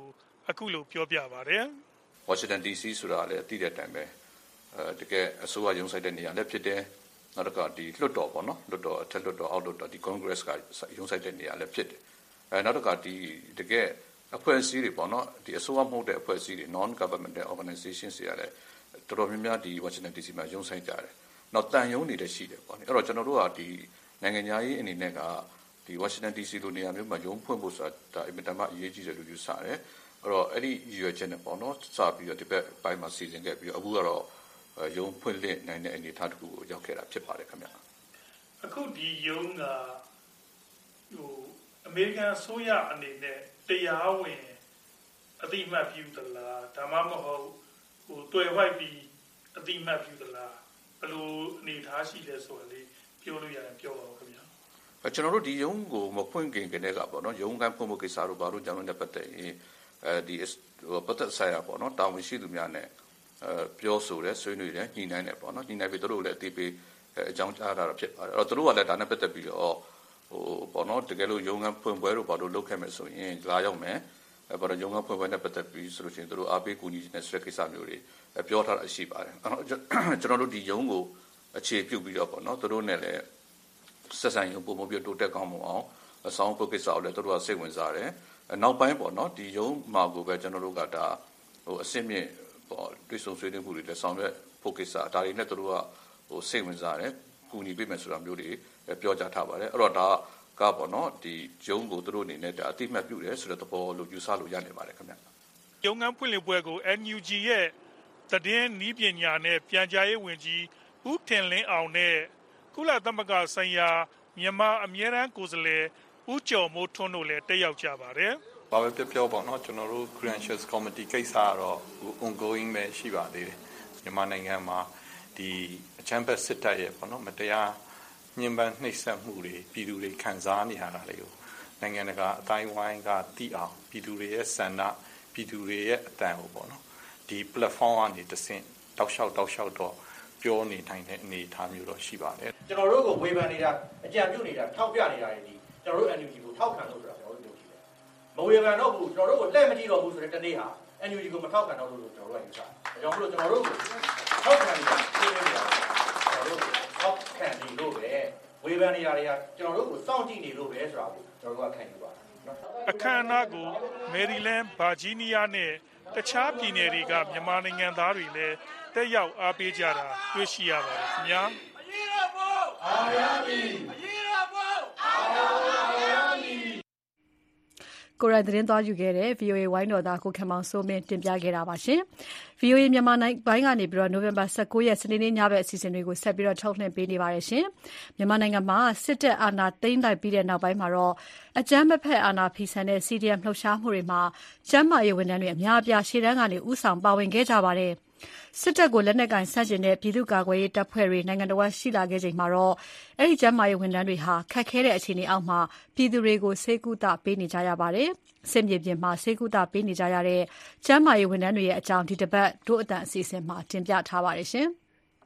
အခုလိုပြောပြပါတယ် Washington ဒီ စီ ဆိုတာလည်းအတိတဲ့အတိုင်းပဲအဲတကယ်အစိုးရရုံးဆိုင်တဲ့နေရာလည်းဖြစ်တယ်နောက်တစ်ခါဒီလွှတ်တော်ပေါ့နော်လွှတ်တော်အထက်လွှတ်တော်အောက်လွှတ်တော်ဒီ Congress ကရုံးဆိုင်တဲ့နေရာလည်းဖြစ်တယ်အဲနောက်တစ်ခါဒီတကယ်အဖွဲ့အစည်းတွေပေါ့နော်ဒီအစိုးရမဟုတ်တဲ့အဖွဲ့အစည်းတွေ non governmental organizations တွေလည်းတော်တော်များများဒီ Washington ဒီ စီ မှာရုံးဆိုင်ကြတယ်နောက်တန်ရုံးတွေလည်းရှိတယ်ပေါ့နော်အဲ့တော့ကျွန်တော်တို့ကဒီနိုင်ငံရေးအနေနဲ့ကဒီ Washington ဒီ စီ လိုနေရာမျိုးမှာရုံးဖွင့်ဖို့ဆိုတာအင်မတန်မှအရေးကြီးတယ်လို့ယူဆတယ်အဲ့တော့အဲ့ဒီရွယ်ချက်နဲ့ပေါ့နော်စပြီးတော့ဒီဘက်ပိုင်းမှာစီစဉ်ခဲ့ပြီးတော့အခုကတော့ရုံးဖွင့်လှစ်နိုင်တဲ့အနေအထားတစ်ခုကိုရောက်ခဲ့တာဖြစ်ပါတယ်ခင်ဗျအခုဒီရုံးကဟိုအမေရိကန်ဆိုရအနေနဲ့တရားဝင်အတိမတ်ပြုသလားဒါမှမဟုတ်ဟိုတွေ့ဝိုက်ပြီးအတိမတ်ပြုသလားဘယ်လိုအနေထားရှိလဲဆိုရင်ပြောလို့ရတယ်ပြောပါဦးခင်ဗျာကျွန်တော်တို့ဒီရုံးကိုမဖွင့်ခင်ကတည်းကပေါ့နော်ရုံးကဖွင့်ဖို့ကိစ္စတို့ဘာလို့ကြောင်းနေတဲ့ပတ်သက်ရင်အဲဒီပတ်သက်ဆိုင်ရာပေါ့နော်တာဝန်ရှိသူများနဲ့အဲပြောဆိုရဲဆွေးနွေးတယ်ညှိနှိုင်းတယ်ပေါ့နော်ညှိနှိုင်းပြီးတို့လည်းအသေးပေးအကြောင်းကြားတာဖြစ်ပါတယ်အဲ့တော့တို့ကလည်းဒါနဲ့ပတ်သက်ပြီးတော့ဟိုပေါ့နော်တကယ်လို့ရုံးကဖွင့်ပွဲတို့ဘာလို့လုပ်ခဲ့မယ်ဆိုရင်လာရောက်မယ်အဲဘာလို့ရုံးကဖွင့်ပွဲနဲ့ပတ်သက်ပြီးဆိုလို့ရှိရင်တို့အားပေးကူညီနေတဲ့ဆွေးကိစ္စမျိုးတွေပြောထားတာရှိပါတယ်အဲ့တော့ကျွန်တော်တို့ဒီရုံးကိုအခြေပြုပြီးတော့ပေါ့နော်တို့နဲ့လည်းဆက်ဆံရေးပုံပုံပြတိုးတက်ကောင်းမအောင်အဆောင်ဖို့ကိစ္စကိုလည်းတို့ကစိတ်ဝင်စားတယ်နောက်ပိုင်းပေါ့နော်ဒီရုံးမှာကိုပဲကျွန်တော်တို့ကဒါဟိုအစစ်မြင့်ပေါ့တွေ့ဆုံဆွေးနွေးမှုတွေလည်းဆောင်ရွက်ဖို့ကိစ္စဒါတွေနဲ့တို့ကဟိုစိတ်ဝင်စားတယ်ကူညီပေးမယ်ဆိုတာမျိုးတွေပြောကြားထားပါတယ်အဲ့တော့ဒါကပေါ့နော်ဒီရုံးကိုတို့အနေနဲ့ဒါအတိအမှတ်ပြုတယ်ဆိုတဲ့သဘောလို့ယူဆလို့ရနေပါတယ်ခင်ဗျရုံးကဖွင့်လှစ်ပွဲကို N U G ရဲ့သတင်းနည်းပညာနဲ့ပြန်ကြားရေးဝန်ကြီးဦးထင်လင်းအောင်နဲ့ကုလသမဂ္ဂဆိုင်ရာမြန်မာအမြဲတမ်းကိုယ်စားလှယ်ဦးကျော်မိုးထွန်းတို့လည်းတက်ရောက်ကြပါတယ်။ဘာပဲပြောပြောပေါ့နော်ကျွန်တော်တို့ Credentials Committee ကိစ္စကတော့ ongoing ပဲရှိပါသေးတယ်။မြန်မာနိုင်ငံမှာဒီအချမ်းဘက်စစ်တပ်ရဲ့ပေါ့နော်မတရားညှဉ်းပန်းနှိပ်စက်မှုတွေပြည်သူတွေခံစားနေရတာလေကိုနိုင်ငံတကာအတိုင်းဝိုင်းကသိအောင်ပြည်သူတွေရဲ့ဆန္ဒပြည်သူတွေရဲ့အတန်ကိုပေါ့နော်ဒီ platform ကနေတဆင့်တောက်လျှောက်တောက်လျှောက်တော့ပြောနေနိုင်တဲ့အနေအထားမျိုးတော့ရှိပါတယ်ကျွန်တော်တို့ကိုဝေဖန်နေတာအကြံပြုနေတာထောက်ပြနေတာတွေဒီကျွန်တော်တို့ N U G ကိုထောက်ခံလို့ဆိုတာကျွန်တော်တို့ပြောကြည့်တယ်မဝေဖန်တော့ဘူးကျွန်တော်တို့ကိုလက်မကြည့်တော့ဘူးဆိုတဲ့တနေ့ဟာ N U G ကိုမထောက်ခံတော့လို့ကျွန်တော်တို့ကယူဆတယ်ဒါကြောင့်မလို့ကျွန်တော်တို့ကိုထောက်ခံနေတာသိနေကြတယ်ကျွန်တော်တို့ထောက်ခံနေလို့ပဲဝေဖန်နေတာတွေကကျွန်တော်တို့ကိုစောင့်ကြည့်နေလို့ပဲဆိုတာကိုကျွန်တော်တို့ကခံယူပါတယ်နော်အခမ်းအနားကိုမယ်ရီလန်းဗာဂျီးနီးယားနဲ့တခြားပြည်နယ်တွေကမြန်မာနိုင်ငံသားတွေလည်းတက်ရောက်အားပေးကြတာတွေ့ရှိရပါတယ်ခင်ဗျာအရေးတော်ပုံအာရမီအရေးတော်ပုံအာရမီကိုရိုင်းသတင်းသွားယူခဲ့တဲ့ V O A ဝိုင်းတော်သားကိုခင်မောင်စိုးမင်းတင်ပြခဲ့တာပါရှင်။ V O A မြန်မာနိုင်ငံပိုင်းကနေပြီးတော့နိုဝင်ဘာ၁၉ရက်စနေနေ့ညဘက်အစီအစဉ်တွေကိုဆက်ပြီးတော့ထုတ်လွှင့်ပေးနေပါတယ်ရှင်။မြန်မာနိုင်ငံမှာစစ်တပ်အာဏာသိမ်းလိုက်ပြီးတဲ့နောက်ပိုင်းမှာတော့အကြမ်းမဖက်အာဏာဖီဆန်တဲ့ C D M လှုပ်ရှားမှုတွေမှာကျန်းမာရေးဝန်ထမ်းတွေအများအပြားရှေ့တန်းကနေဥဆောင်ပါဝင်ခဲ့ကြပါတယ်။စစ်တပ်ကိုလက်နက်ကင်ဆန့်ကျင်တဲ့ပြည်သူ့ကာကွယ်ရေးတပ်ဖွဲ့တွေနိုင်ငံတော်ရှိလာခဲ့ချိန်မှာတော့အဲ့ဒီကျန်းမာရေးဝန်ထမ်းတွေဟာခက်ခဲတဲ့အခြေအနေအောက်မှာပြည်သူတွေကိုဆေးကုသပေးနေကြရပါတယ်။စစ်မြေပြင်မှာဆေးကုသပေးနေကြရတဲ့ကျန်းမာရေးဝန်ထမ်းတွေရဲ့အကြောင်းဒီတစ်ပတ်တို့အတန်အစီအစဉ်မှာတင်ပြထားပါတယ်ရှင်။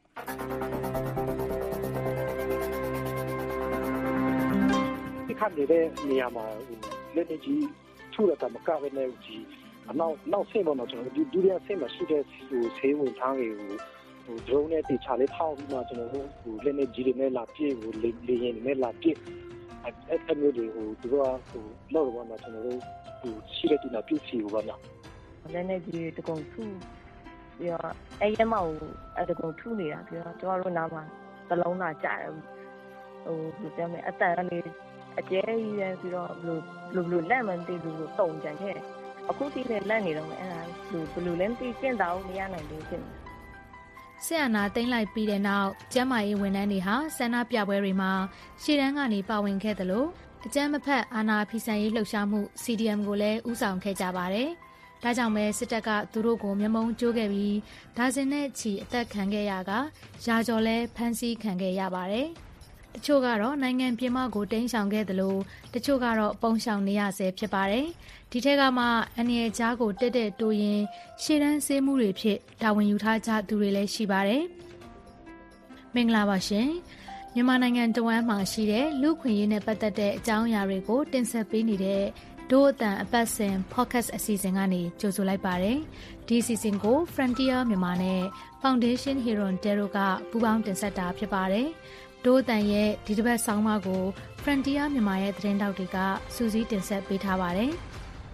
ဒီခါနေတဲ့နေရာမှာလက်နေကြီးထူရတာမကဘဲနဲ့ကြီးအနောက်နောက်ဆင်းပေါ်မှာကျွန်တော်ဒီဒုတိယဆင်းမှာရှိတဲ့ဟိုဆေးဝင်ထားတွေကိုဟို drone နဲ့တေချာလေးထောက်ပြီးမှကျွန်တော်တို့ဟိုလက်နေကြီးတွေနဲ့လာပြည့်ဟိုလေလေရင်နဲ့လာပြည့်အဲ့အဲ့မျိုးတွေဟိုသူကဟိုလောက်တော့မှကျွန်တော်တို့ဟိုရှိတဲ့ဒီနာပြည့်စီဟိုပါလားလက်နေကြီးတကုံထူပြီးတော့အဲ့ရမောက်အဲ့တကုံထူနေတာပြီးတော့ကျွန်တော်တို့နားမှာသလုံးသာကြာတယ်ဟိုဒီပြောမယ်အတန်ကနေအကျဲကြီးရဲပြီးတော့ဘလို့ဘလို့လက်မှန်တေးလို့တုံကြခဲ့အခုဒီနဲ့လက်နေတော့အဲ့ဒါဘလို့လဲသိကျင့်တာမရနိုင်ဘူးဖြစ်နေဆရာနာသိမ့်လိုက်ပြီးတဲ့နောက်ကျန်းမာရေးဝန်ထမ်းတွေဟာဆန္ဒပြပွဲတွေမှာရှေ့တန်းကနေပါဝင်ခဲ့သလိုအကြမ်းမဖက်အာဏာဖီဆန်ရေးလှုပ်ရှားမှု C D M ကိုလည်းဦးဆောင်ခဲ့ကြပါတယ်။ဒါကြောင့်ပဲစစ်တပ်ကသူတို့ကိုမျက်မှောင်ကျိုးခဲ့ပြီးဒါဇင်နဲ့ချီအသက်ခံခဲ့ရကရာကျော်လဲဖမ်းဆီးခံခဲ့ရပါတယ်။တချို့ကတော့နိုင်ငံပြင်ပကိုတိမ်းရှောင်ခဲ့သလိုတချို့ကတော့ပုံရှောင်နေရဆဲဖြစ်ပါတယ်။ဒီထက်ကမှအန်ရကြားကိုတက်တက်တိုးရင်ရှေ့တန်းဆေးမှုတွေဖြစ်တာဝန်ယူထားကြသူတွေလည်းရှိပါတယ်။မင်္ဂလာပါရှင်။မြန်မာနိုင်ငံတဝမ်းမှာရှိတဲ့လူခွင့်ရေးနဲ့ပတ်သက်တဲ့အကြောင်းအရာတွေကိုတင်ဆက်ပေးနေတဲ့ဒို့အတန်အပတ်စဉ် podcast အစီအစဉ်ကနေကြိုဆိုလိုက်ပါတယ်။ဒီအစီအစဉ်ကို Frontier မြန်မာနဲ့ Foundation Hero Dero ကပူးပေါင်းတင်ဆက်တာဖြစ်ပါတယ်။ဒို့အတန်ရဲ့ဒီတစ်ပတ်ဆောင်းပါးကို Frontier မြန်မာရဲ့သတင်းတောက်တွေကစူးစီးတင်ဆက်ပေးထားပါတယ်။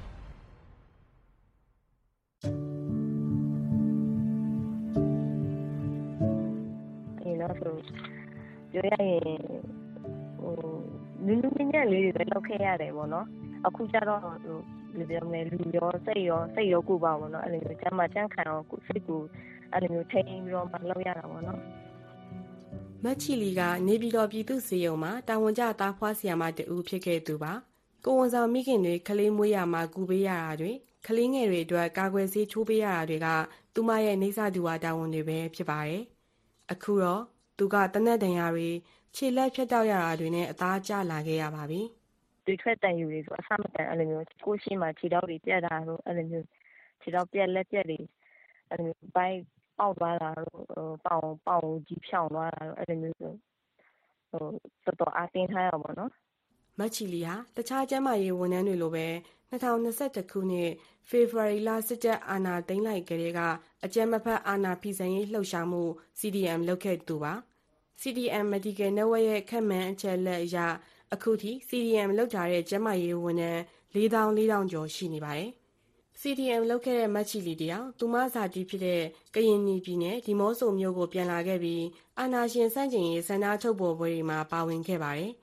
ဒီတော့ဆိုပြောရရင်ဟိုနူးနူးညံ့ညံ့လေးတွေလောက်ခဲ့ရတယ်ပေါ့နော်အခုကျတော့ဟိုလူပြောမယ်လူရောစိတ်ရောစိတ်ရောကိုပါပေါ့နော်အဲ့လိုမျိုးကျမ်းမာကျန်းခံအောင်ကိုစိတ်ကိုအဲ့လိုမျိုးထိန်းပြီးတော့မှလောက်ရတာပေါ့နော်မက်ချီလီကနေပြည်တော်ပြည်သူ့စေယုံမှာတာဝန်ကျသားဖွားဆီယာမတူဖြစ်ခဲ့သူပါကိုဝန်ဆောင်မိခင်တွေကလေးမွေးရမှာကူပေးရတာတွေကလေးငယ်တွေအတွက်ကာကွယ်ဆေးချိုးပေးရတာတွေကသူမရဲ့နေစာသူဝါတာဝန်တွေပဲဖြစ်ပါတယ်အခုတော့သူကတနက်တန်ရာတွေခြေလက်ဖြတ်တောက်ရတာတွေနဲ့အသားကျလာခဲ့ရပါပြီဒီထွက်တန်ယူတွေဆိုအဆမတန်အဲ့လိုမျိုးကိုရှိမှခြေထောက်တွေပြတ်တာဆိုအဲ့လိုမျိုးခြေထောက်ပြက်လက်ပြက်တွေအဲ့လိုမျိုးဘိုင်းပေါက်သွားတာတော့ပေါင်ပေါင်ကြီးဖြောင်းသွားတာတော့အဲ့လိုမျိုးဆိုဟိုတော်တော်အတင်းထားရပါတော့မက်ချီလီဟာတခြားကျန်းမာရေးဝန်ထမ်းတွေလိုပဲ၂၀၂၁ခုနှစ်ဖေဖော်ဝါရီလစစ်တပ်အာဏာသိမ်းလိုက်ကြတဲ့ကအကြမ်းမဖက်အာဏာဖီဆန်ရေးလှုပ်ရှားမှု စီ ဒီ အမ် လုပ်ခဲ့သူပါ စီ ဒီ အမ် Medical Network ရဲ့ခန့်မှန်းအချက်လက်အရအခုထိ စီ ဒီ အမ် လုပ်ထားတဲ့ကျန်းမာရေးဝန်ထမ်းလေးသောင်းလေးထောင်ကျော်ရှိနေပါတယ်။စီ ဒီ အမ် လုပ်ခဲ့တဲ့မက်ချီလီတယောက်သူမဇာတိဖြစ်တဲ့ကရင်ပြည်နယ်ဒီမော့ဆိုမြို့ကိုပြန်လာခဲ့ပြီးအာဏာရှင်စန့်ကျင်ရေးဆန္ဒထုတ်ဖော်ပွဲတွေမှာပါဝင်ခဲ့ပါတယ်။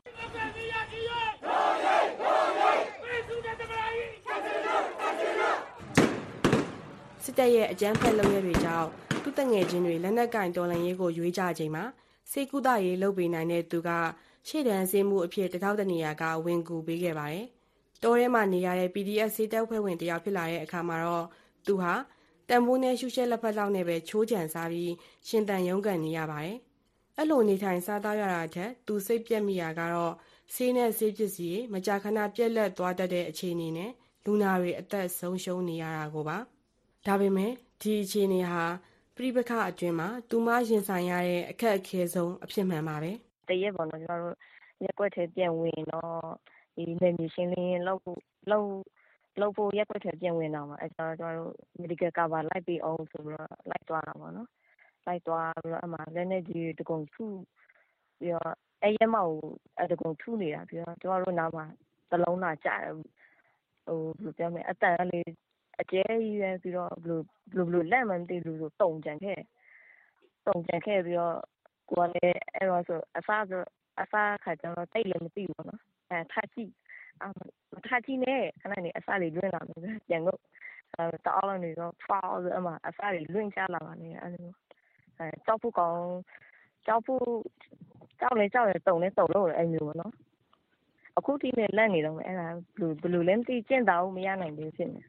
စစ်တပ်ရဲ့အကြမ်းဖက်လုပ်ရပ်တွေကြောင့်သူ့တငယ်ချင်းတွေလက်နက်ကင်တော်လှန်ရေးကိုရွေးကြချိန်မှာစေကုသရေးလုပ်ပေးနိုင်တဲ့သူကရှေ့တန်းစေမှုအဖြစ်တထောက်တနေရာကဝင်ကူပေးခဲ့ပါတယ်။တောထဲမှာနေရတဲ့ ပီ ဒီ အက်ဖ် စေတပ်ဖွဲ့ဝင်တယောက်ဖြစ်လာတဲ့အခါမှာတော့သူဟာတန်ဖိုးနဲ့ရှုရှက်လက်ဖက်လောက်နဲ့ပဲချိုးချံစားပြီးရှင်သန်ရုန်းကန်နေရပါတယ်။အဲ့လိုနေထိုင်စားသောက်ရတာထက်သူစိတ်ပြက်မိတာကတော့ဆေးနဲ့ဆေးပစ္စည်းမကြာခဏပြက်လက်သွားတတ်တဲ့အခြေအနေနဲ့လူနာတွေအသက်ဆုံးရှုံးနေရတာကိုပါ။ဒါပေမဲ့ဒီအခြေအနေဟာပြိပခအတွင်းမှာသူမရင်ဆိုင်ရတဲ့အခက်အခဲဆုံးအဖြစ်မှန်ပါပဲတရက်ပေါ့နော်ကျွန်တော်တို့ရက်ွက်ထဲပြန်ဝင်တော့ဒီနေမီရှင်းလင်းလောက်ဖို့လောက်လောက်ဖို့ရက်ွက်ထဲပြန်ဝင်တော့မှာအဲကျွန်တော်တို့ medical cover လိုက်ပြီးအောင်ဆိုပြီးတော့လိုက်သွားတာပေါ့နော်လိုက်သွားပြီးတော့အမှလက်နေကြီးတကုံထုပြီးတော့အဲရက်မောက်အဲတကုံထုနေတာပြီးတော့ကျွန်တော်တို့နားမှာသလုံးလာကြတယ်ဟိုဘယ်လိုပြောမလဲအတန်လေးအကျဲကြီးပဲပြီးတော့ဘယ်လိုဘယ်လိုလက်မှမသိဘူးဆိုတုံကြံခဲ့တုံကြံခဲ့ပြီးတော့ကိုယ်လည်းအဲ့တော့ဆိုအစားဆိုအစားခါကျတော့တိတ်လည်းမသိဘူးနော်အဲထားကြည့်အမထားကြည့်နဲ့ခဏနေအစားလေးလွင့်လာမယ်ပြန်လို့အဲတောင်းလို့နေတော့ဖောက်ဆိုအမအစားလေးလွင့်ချလာပါနေအဲ့လိုအဲကြောက်ဖို့ကောင်းကြောက်ဖို့ကြောက်လေကြောက်လေတုံလေတုံလို့အဲ့မျိုးပေါ့နော်အခုဒီနေ့လက်နေတော့အဲ့ဒါဘယ်လိုဘယ်လိုလဲမသိကျင့်တာဦးမရနိုင်ဘူးဖြစ်နေ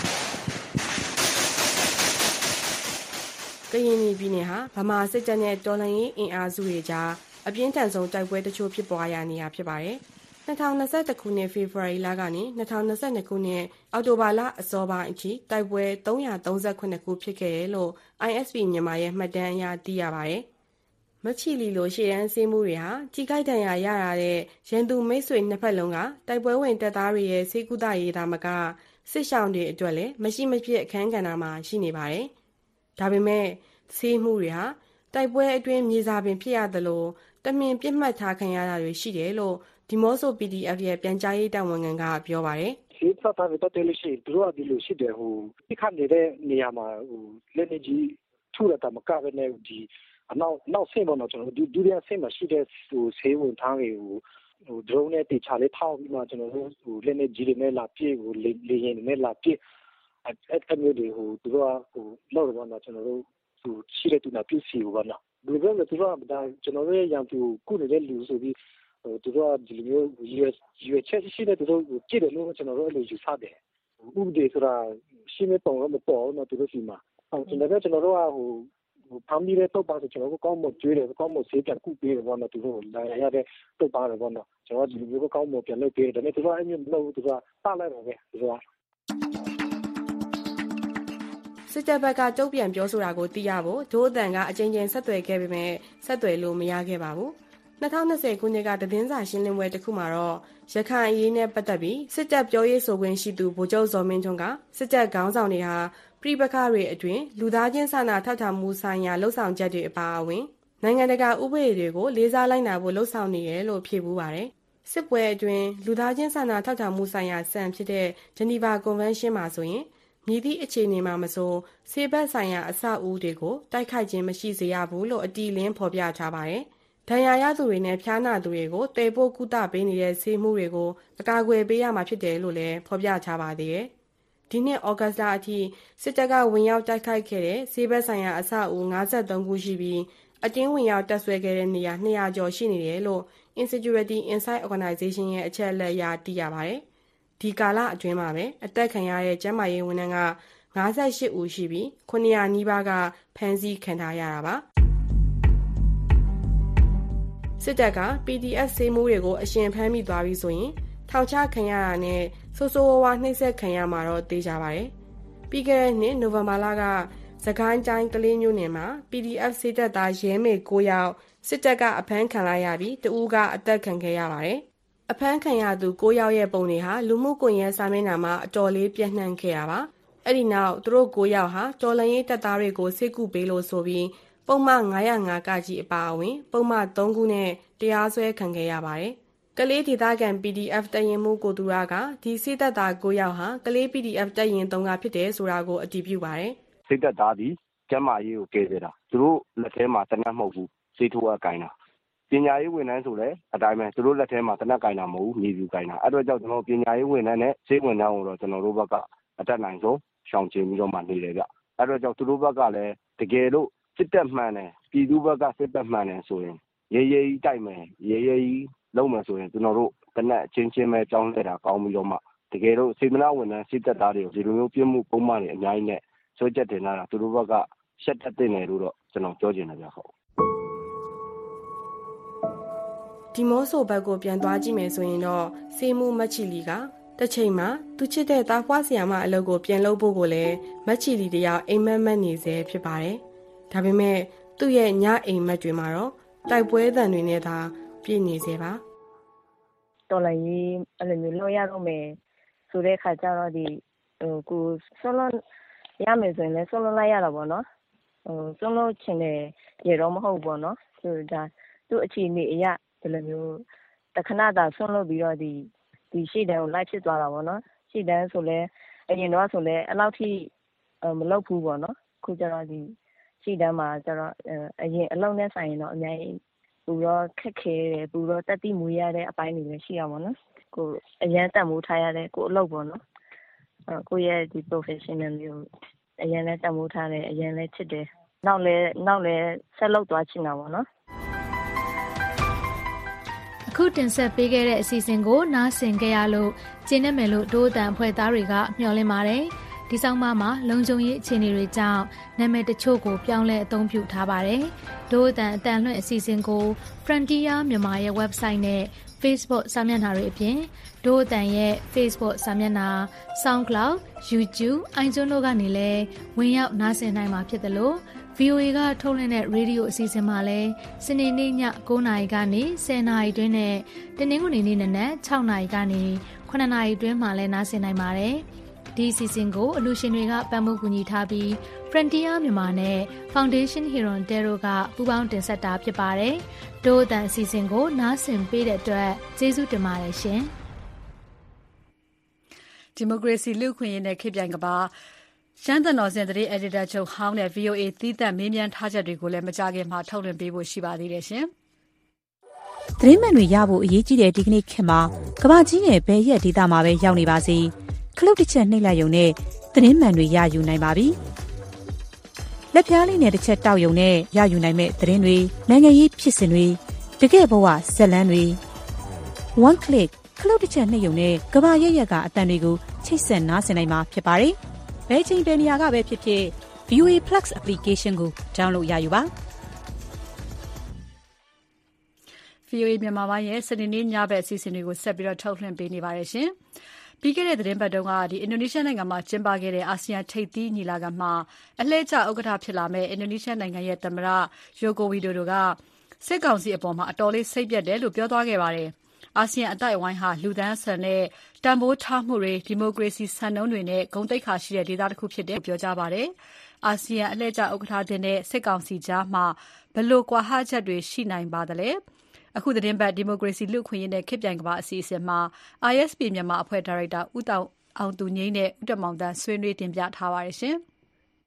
ကရင်ပြည်နယ်ဟာဗမာစစ်တပ်နဲ့တော်လှန်ရေးအင်အားစုတွေကြားအပြင်းထန်ဆုံးတိုက်ပွဲတချို့ဖြစ်ပွားရနေရဖြစ်ပါတယ်။၂၀၂၁ခုနှစ်ဖေဖော်ဝါရီလကနေ၂၀၂၂ခုနှစ်အောက်တိုဘာလအစောပိုင်းအထိတိုက်ပွဲ၃၃၇ခုဖြစ်ခဲ့တယ်လို့ အိုင် အက်စ် ပီ မြန်မာရဲ့မှတ်တမ်းအရသိရပါတယ်။မချီလီလိုရှေ့တန်းစေးမှုတွေဟာထိခိုက်ဒဏ်ရာရတာတဲ့ရန်သူမိတ်ဆွေနှစ်ဖက်လုံးကတိုက်ပွဲဝင်တပ်သားတွေရဲ့စေကုသရေးသားမကစစ်ရှောင်းတွေအတွက်လည်းမရှိမဖြစ်အခန်းကဏ္ဍမှာရှိနေပါတယ်။ဒါပေမဲ့ဆေးမှုတွေဟာတိုက်ပွဲအတွင်းမြေစာပင်ဖြစ်ရသလိုတမင်ပြစ်မှတ်ထားခံရတာတွေရှိတယ်လို့ဒီမော့ဆို ပီ ဒီ အက်ဖ် ရဲ့ပြန်ကြားရေးတာဝန်ခံကပြောပါတယ်။ဆေးသက်သက်တက်တယ်လို့ရှိရင်သူတို့ကဒီလိုရှိတယ်ဟိုဒီခန့်နေတဲ့နေရာမှာဟိုလက်နေကြီးထူရတာမကဘဲနဲ့ဒီအနောက်နောက်ဆင်းပေါ်တော့ကျွန်တော်တို့ဒုတိယဆင်းမှာရှိတဲ့ဟိုဆေးဝန်ထမ်းတွေကိုဟို drone နဲ့တေချာလေးထောက်ပြီးမှကျွန်တော်တို့ဟိုလက်နေကြီးတွေနဲ့လာပြည့်ကိုလေရင်တွေနဲ့လာပြည့်အဲ့အဲ့မျိုးတွေဟိုသူတို့ကဟိုလောက်တော့တော့ကျွန်တော်တို့ဟိုရှိတဲ့သူနာပြည့်စီဘောနော်ဘယ်လိုလဲသူတို့ကဒါကျွန်တော်တို့ရဲ့ရန်သူကုနေတဲ့လူဆိုပြီးဟိုသူတို့ကဒီလိုမျိုး ယူ အက်စ် ယူ အက်ချ် ရှိတဲ့သူတို့ကြည့်တယ်လို့ကျွန်တော်တို့အဲ့လိုယူဆတယ်ဥပဒေဆိုတာရှင်းမပေါ်တော့မပေါ်တော့သူတို့စီမှာအော်ကျွန်တော်တို့ကျွန်တော်တို့ကဟိုဟိုဖမ်းပြီးတဲ့တော့ပါဆိုကျွန်တော်တို့ကောင်းမကျွေးတယ်ကောင်းမဆေးပြန်ကုပေးတယ်ဘောနော်သူတို့လာရတဲ့တော့ပါတယ်ဘောနော်ကျွန်တော်ဒီလိုမျိုးကောင်းမပြန်လုပ်ပေးတယ်ဒါပေမဲ့သူတို့အဲ့မျိုးမလုပ်ဘူးသူကတားလိုက်တော့ပဲသူတို့ကစစ်တပ်ဘက်ကတုံ့ပြန်ပြောဆိုတာကိုသိရဖို့ဒို့အတန်ကအကြိမ်ကြိမ်ဆက်သွယ်ခဲ့ပေမဲ့ဆက်သွယ်လို့မရခဲ့ပါဘူး၂၀၂၀ခုနှစ်ကသတင်းစာရှင်းလင်းပွဲတစ်ခုမှာတော့ရခိုင်အရေးနဲ့ပတ်သက်ပြီးစစ်တပ်ပြောရေးဆိုခွင့်ရှိသူဗိုလ်ချုပ်ဇော်မင်းထွန်းကစစ်တပ်ခေါင်းဆောင်တွေဟာပြည်ပခါတွေအတွင်းလူသားချင်းစာနာထောက်ထားမှုဆိုင်ရာလှုပ်ဆောင်ချက်တွေအပါအဝင်နိုင်ငံတကာဥပဒေတွေကိုလေးစားလိုက်နာဖို့လှုံ့ဆော်နေတယ်လို့ဖြေပူးပါတယ်။စစ်ပွဲအတွင်းလူသားချင်းစာနာထောက်ထားမှုဆိုင်ရာစံဖြစ်တဲ့ဂျနီဗာကွန်ဗင်းရှင်းမှာဆိုရင်မြည်သည့်အခြေအနေမှာမဆိုဆေးဘက်ဆိုင်ရာအဆောက်အဦတွေကိုတိုက်ခိုက်ခြင်းမရှိစေရဘူးလို့အတီးလင်းဖော်ပြထားပါတယ်။ဒဏ်ရာရသူတွေနဲ့ဖျားနာသူတွေကိုတည်ဖို့ကုသပေးနေတဲ့ဆေးမှုတွေကိုအကာအကွယ်ပေးရမှာဖြစ်တယ်လို့လည်းဖော်ပြထားပါသေးတယ်။ဒီနှစ်ဩဂတ်စ်လအထိစစ်တပ်ကဝင်ရောက်တိုက်ခိုက်ခဲ့တဲ့ဆေးဘက်ဆိုင်ရာအဆောက်အဦ၅၃ခုရှိပြီးအတင်းဝင်ရောက်တပ်ဆွဲခဲ့တဲ့နေရာ၂၀၀ကျော်ရှိနေတယ်လို့ Insecurity Insight Organization ရဲ့အချက်အလက်အရသိရပါတယ်။ဒီကာလအတွင်းမှာပဲအသက်ခံရတဲ့ကျန်းမာရေးဝန်ထမ်းက၅၈ဦးရှိပြီးခုနှစ်ရာနီးပါးကဖမ်းဆီးခံထားရတာပါ။စစ်တပ်က ပီ ဒီ အက်ဖ် ဆေးမှုတွေကိုအရှင်ဖမ်းမိသွားပြီဆိုရင်ထောင်ချခံရတာနဲ့ဆိုးဆိုးဝါးဝါနှိပ်စက်ခံရမှာတော့သိကြပါတယ်။ပြီးခဲ့တဲ့နှစ်နိုဝင်ဘာလကစကိုင်းတိုင်းကလေးမြို့နယ်မှာ ပီ ဒီ အက်ဖ် ဆေးတပ်သားရဲမေ၉ယောက်စစ်တပ်ကအဖမ်းခံလိုက်ရပြီးတဦးကအသက်ခံခဲ့ရပါတယ်။အဖမ်းခံရသူ၉ယောက်ရဲ့ပုံတွေဟာလူမှုကွန်ရက်စာမျက်နှာမှာအတော်လေးပြန့်နှံ့ခဲ့တာပါ။အဲ့ဒီနောက်သူတို့၉ယောက်ဟာတော်လှန်ရေးတပ်သားတွေကိုစစ်ကူပေးလို့ဆိုပြီးပုံမှန်၅၀၅ကကြီးအပါအဝင်ပုံမှန်၃ခုနဲ့တရားစွဲခံခဲ့ရပါတယ်။ကလေးဒေသခံ ပီ ဒီ အက်ဖ် တရင်မှုကိုသူရကဒီစစ်တပ်သား၉ယောက်ဟာကလေး ပီ ဒီ အက်ဖ် တရင်၃ကဖြစ်တယ်ဆိုတာကိုအတည်ပြုပါတယ်။စစ်တပ်သားဒီကျမ်းမာရေးကိုကဲစေတာသူတို့လက်ထဲမှာတနက်မဟုတ်ဘူးစေးထိုးအကင်တာပညာရေးဝန်ထမ်းဆိုလည်းအတိုင်းပဲသူတို့လက်ထဲမှာတနက်ကင်တာမဟုတ်ဘူးမြေပြူကင်တာအဲ့တော့ကြောင့်ကျွန်တော်ပညာရေးဝန်ထမ်းနဲ့စေးဝန်ထမ်းကိုတော့ကျွန်တော်တို့ဘက်ကအတက်နိုင်ဆုံးရှောင်ကျဉ်ပြီးတော့မှနေတယ်ဗျအဲ့တော့ကြောင့်သူတို့ဘက်ကလည်းတကယ်လို့စစ်တပ်မှန်တယ်ပြည်သူဘက်ကစစ်တပ်မှန်တယ်ဆိုရင်ရေရေကြီးတိုက်မယ်ရေရေကြီးလုံးမယ်ဆိုရင်ကျွန်တော်တို့တနက်အချင်းချင်းပဲကြောင်းလဲတာကောင်းပြီးတော့မှတကယ်လို့စေတနာဝန်ထမ်းစစ်တပ်သားတွေကိုဒီလိုမျိုးပြစ်မှုပုံမှန်တွေအများကြီးနဲ့ဆွဲချက်တင်လာတာသူတို့ဘက်ကရှက်တက်တင်တယ်လို့တော့ကျွန်တော်ပြောချင်တယ်ဗျဟုတ်ဒီမော့ဆိုဘက်ကိုပြန်သွားကြည့်မယ်ဆိုရင်တော့စေမှုမက်ချီလီကတစ်ချိန်မှာသူချစ်တဲ့သားဖွားဆရာမအလုပ်ကိုပြန်လုပ်ဖို့ကိုလည်းမက်ချီလီတယောက်အိမ်မက်မက်နေစေဖြစ်ပါတယ်။ဒါပေမဲ့သူ့ရဲ့ညအိမ်မက်တွေမှာတော့တိုက်ပွဲသံတွေနဲ့သာပြည့်နေစေပါ။တော်လည်းအဲ့လိုမျိုးလောက်ရတော့မယ်ဆိုတဲ့ခါကျတော့ဒီဟိုကိုဆောလုံးရမယ်ဆိုရင်လည်းဆောလုံးလိုက်ရတော့ဗောနော်။ဟိုဆောလုံးချင်တယ်ရေတော့မဟုတ်ဘောနော်။ဆိုဒါသူ့အခြေအနေအရဒီလိုမျိုးတခဏသာဆွန့်လို့ပြီးတော့ဒီဒီရှေ့တန်းကိုလိုက်ဖြစ်သွားတာပေါ့နော်ရှေ့တန်းဆိုလဲအရင်တော့ဆိုလဲအဲ့လောက်ထိမလောက်ဘူးပေါ့နော်ခုကျတော့ဒီရှေ့တန်းမှာကျတော့အရင်အလုံးနဲ့ဆိုင်ရင်တော့အများကြီးပူတော့ခက်ခဲတယ်ပူတော့တက်တိမူရတဲ့အပိုင်းတွေလည်းရှိရပါတော့ကိုအရန်တက်မိုးထားရတဲ့ကိုအလုပ်ပေါ့နော်အဲကိုရဲ့ဒီ professional မျိုးအရန်လည်းတက်မိုးထားတယ်အရန်လည်းချစ်တယ်နောက်လဲနောက်လဲဆက်လုပ်သွားချင်တာပေါ့နော်အခုတင်ဆက်ပေးခဲ့တဲ့အစီအစဉ်ကိုနားဆင်ကြရလို့ကျင်းနေမယ်လို့ဒိုးအတန်အဖွဲ့သားတွေကမျှော်လင့်ပါတယ်။ဒီဆောင်မမှာလုံခြုံရေးအခြေအနေတွေကြောင့်နာမည်တချို့ကိုပြောင်းလဲအသုံးပြုထားပါတယ်။ဒိုးအတန်အတန်လွှင့်အစီအစဉ်ကို Frontier မြန်မာရဲ့ website နဲ့ Facebook စာမျက်နှာတွေအပြင်ဒိုးအတန်ရဲ့ Facebook စာမျက်နှာ SoundCloud, YouTube, iTunes တို့ကနေလည်းဝင်ရောက်နားဆင်နိုင်မှာဖြစ်တယ်လို့ ဗွီအိုအေ ကထုတ်လွှင့်တဲ့ရေဒီယိုအစီအစဉ်မှာလည်းစနေနေ့ည၉နာရီကနေ၁၀နာရီတွင်းနဲ့တနင်္ဂနွေနေ့နနက်၆နာရီကနေခုနှစ်နာရီတွင်းမှာလည်းနားဆင်နိုင်ပါတယ်။ဒီအစီအစဉ်ကိုအလူရှင်တွေကပံ့ပိုးကူညီထားပြီး Frontier မြန်မာနဲ့ Foundation Hero Tero ကပူးပေါင်းတင်ဆက်တာဖြစ်ပါတယ်။ဒို့အတန်အစီအစဉ်ကိုနားဆင်ပေးတဲ့အတွက်ကျေးဇူးတင်ပါတယ်ရှင်။ဒီမိုကရေစီလူ့အခွင့်အရေးနဲ့ခေတ်ပြိုင်ကပါရှမ်းသံတော်စင်သတင်း editor ချုပ်ဟောင်းနဲ့ ဗွီအိုအေ သီးသန့်မေးမြန်းထားချက်တွေကိုလည်းမကြာခင်မှာထုတ်လွှင့်ပေးဖို့ရှိပါသေးတယ်ရှင်။သတင်းမှန်တွေရဖို့အရေးကြီးတဲ့ဒီကနေ့ခေတ်မှာကမ္ဘာကြီးရဲ့ဘယ်ရက်ဒေသမှာပဲရောက်နေပါစေခလုတ်တစ်ချက်နှိပ်လိုက်ရုံနဲ့သတင်းမှန်တွေရယူနိုင်ပါပြီ။လက်ဖြားလေးနဲ့တစ်ချက်တောက်ရုံနဲ့ရယူနိုင်မဲ့သတင်းတွေနိုင်ငံရေးဖြစ်စဉ်တွေတကယ့်ဘဝဇာတ်လမ်းတွေ one click ခလုတ်တစ်ချက်နှိပ်ရုံနဲ့ကမ္ဘာရက်ရက်ကအတန်တွေကိုချိတ်ဆက်နားဆင်နိုင်မှာဖြစ်ပါတယ်။ဘယ်ချိန်ဘယ်နေရာကပဲဖြစ်ဖြစ် ဗွီအိုအေ Plus application ကို download ရယူပါ။ ဗွီအိုအေ မြန်မာပိုင်းရဲ့စနေနေ့ညဘက်အစီအစဉ်တွေကိုဆက်ပြီးတော့ထုတ်လွှင့်ပေးနေပါတယ်ရှင်။ပြီးခဲ့တဲ့သတင်းပတ်တုန်းကဒီအင်ဒိုနီးရှားနိုင်ငံမှာကျင်းပခဲ့တဲ့အာဆီယံထိပ်သီးညီလာခံမှာအလှည့်ကျဥက္ကဋ္ဌဖြစ်လာမဲ့အင်ဒိုနီးရှားနိုင်ငံရဲ့သမ္မတယိုကိုဝီဒိုဒိုကစစ်ကောင်စီအပေါ်မှာအတော်လေးစိတ်ပြတ်တယ်လို့ပြောသွားခဲ့ပါတယ်။အာဆီယံအတိုက်အဝိုင်းဟာလူသားဆန်တဲ့တန်ဖိုးထားမှုတွေဒီမိုကရေစီစံနှုန်းတွေနဲ့ဂုဏ်သိက္ခာရှိတဲ့ဒေသတစ်ခုဖြစ်တယ်လို့ပြောကြားပါတယ်။အာဆီယံအလှည့်ကျဥက္ကဋ္ဌတင်တဲ့စစ်ကောင်စီကြားမှာဘယ်လိုကွာဟချက်တွေရှိနိုင်ပါသလဲ။အခုသတင်းပတ်ဒီမိုကရေစီလူ့အခွင့်အရေးနဲ့ခေတ်ပြိုင်ကမ္ဘာအစီအစဉ်မှာ I S P မြန်မာအဖွဲ့ဒါရိုက်တာဦးတောင်အောင်သူငိမ့်နဲ့ဦးတမောင်တန်းဆွေးနွေးတင်ပြထားပါတယ်ရှင်။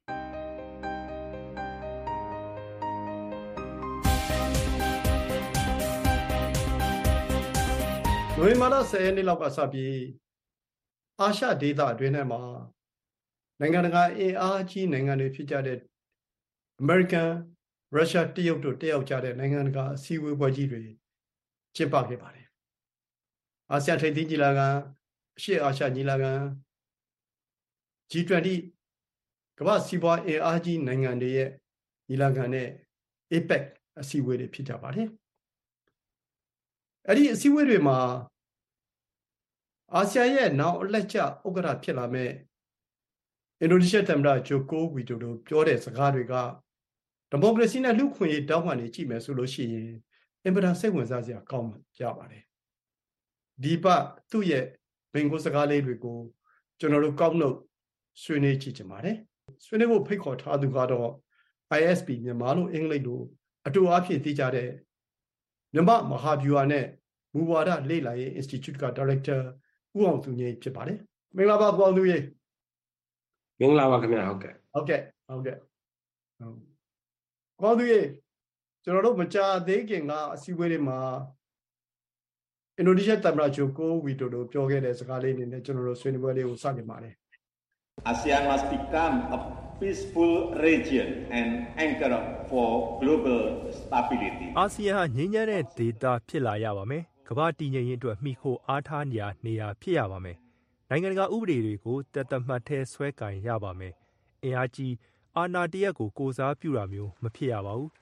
နိုဝင်ဘာလဆယ်ရက်နေ့လောက်ကစပြီးအာရှဒေသအတွင်းထဲမှာနိုင်ငံတကာအင်အားကြီးနိုင်ငံတွေဖြစ်ကြတဲ့အမေရိကန်ရုရှားတရုတ်တို့တက်ရောက်ကြတဲ့နိုင်ငံတကာအစည်းအဝေးပွဲကြီးတွေကျင်းပခဲ့ပါတယ်အာဆီယံထိပ်သီးညီလာခံအရှေ့အာရှညီလာခံ G 20 ကမ္ဘာစီးပွားအင်အားကြီးနိုင်ငံတွေရဲ့ညီလာခံနဲ့ A PEC အစည်းအဝေးတွေဖြစ်ကြပါတယ်အဲ့ဒီအစည်းအဝေးတွေမှာအာဆီယံရဲ့နောက်အလက်ကျဥက္ကဋ္ဌဖြစ်လာမဲ့အင်ဒိုနီးရှားသမ္မတဂျိုကိုဝီဒိုတို့ပြောတဲ့စကားတွေကဒီမိုကရေစီနဲ့လူ့ခွင့်ရေးတောင်းပန်နေကြည့်မယ်ဆိုလို့ရှိရင်အင်ပဒန်စိတ်ဝင်စားစရာကောင်းကြပါတယ်ဒီပတ်သူ့ရဲ့ဘင်ကိုစကားလေးတွေကိုကျွန်တော်တို့ကောက်နှုတ်ဆွေးနွေးကြည့်ကြပါတယ်ဆွေးနွေးဖို့ဖိတ်ခေါ်ထားသူကတော့ I S P မြန်မာလို့အင်္ဂလိပ်လိုအတူအဖြစ်သိကြတဲ့မြန်မာမဟာဗျူဟာနဲ့မူဝါဒလေ့လာရေး Institute က Director ဦးအောင်သူငိမ့်ဖြစ်ပါတယ်မင်္ဂလာပါဦးအောင်သူကြီးမင်္ဂလာပါခင်ဗျာဟုတ်ကဲ့ဟုတ်ကဲ့ဟုတ်ကဲ့ဟုတ်အောင်သူကြီးကျွန်တော်တို့မကြာသေးခင်ကအစည်းအဝေးတွေမှာအင်ဒိုနီးရှားသမ္မတဂျိုကိုဝီဒိုတို့ပြောခဲ့တဲ့စကားလေးတွေနဲ့ကျွန်တော်တို့ဆွေးနွေးပွဲလေးကိုစတင်ပါတယ် ASEAN must become a peaceful region and anchor for global stability အာဆီယံဟာငြိမ်းချမ်းတဲ့ဒေသဖြစ်လာရပါမယ်ကမ္ဘာတည်ငြိမ်ရေးအတွက်မှီခိုအားထားနေရနေရာဖြစ်ရပါမယ်နိုင်ငံတကာဥပဒေတွေကိုတသက်မှတ်ထဲဆွဲကင်ရပါမယ်အင်အားကြီးအာဏာတရက်ကိုကိုစားပြုတာမျိုးမဖြစ်ရပါဘူး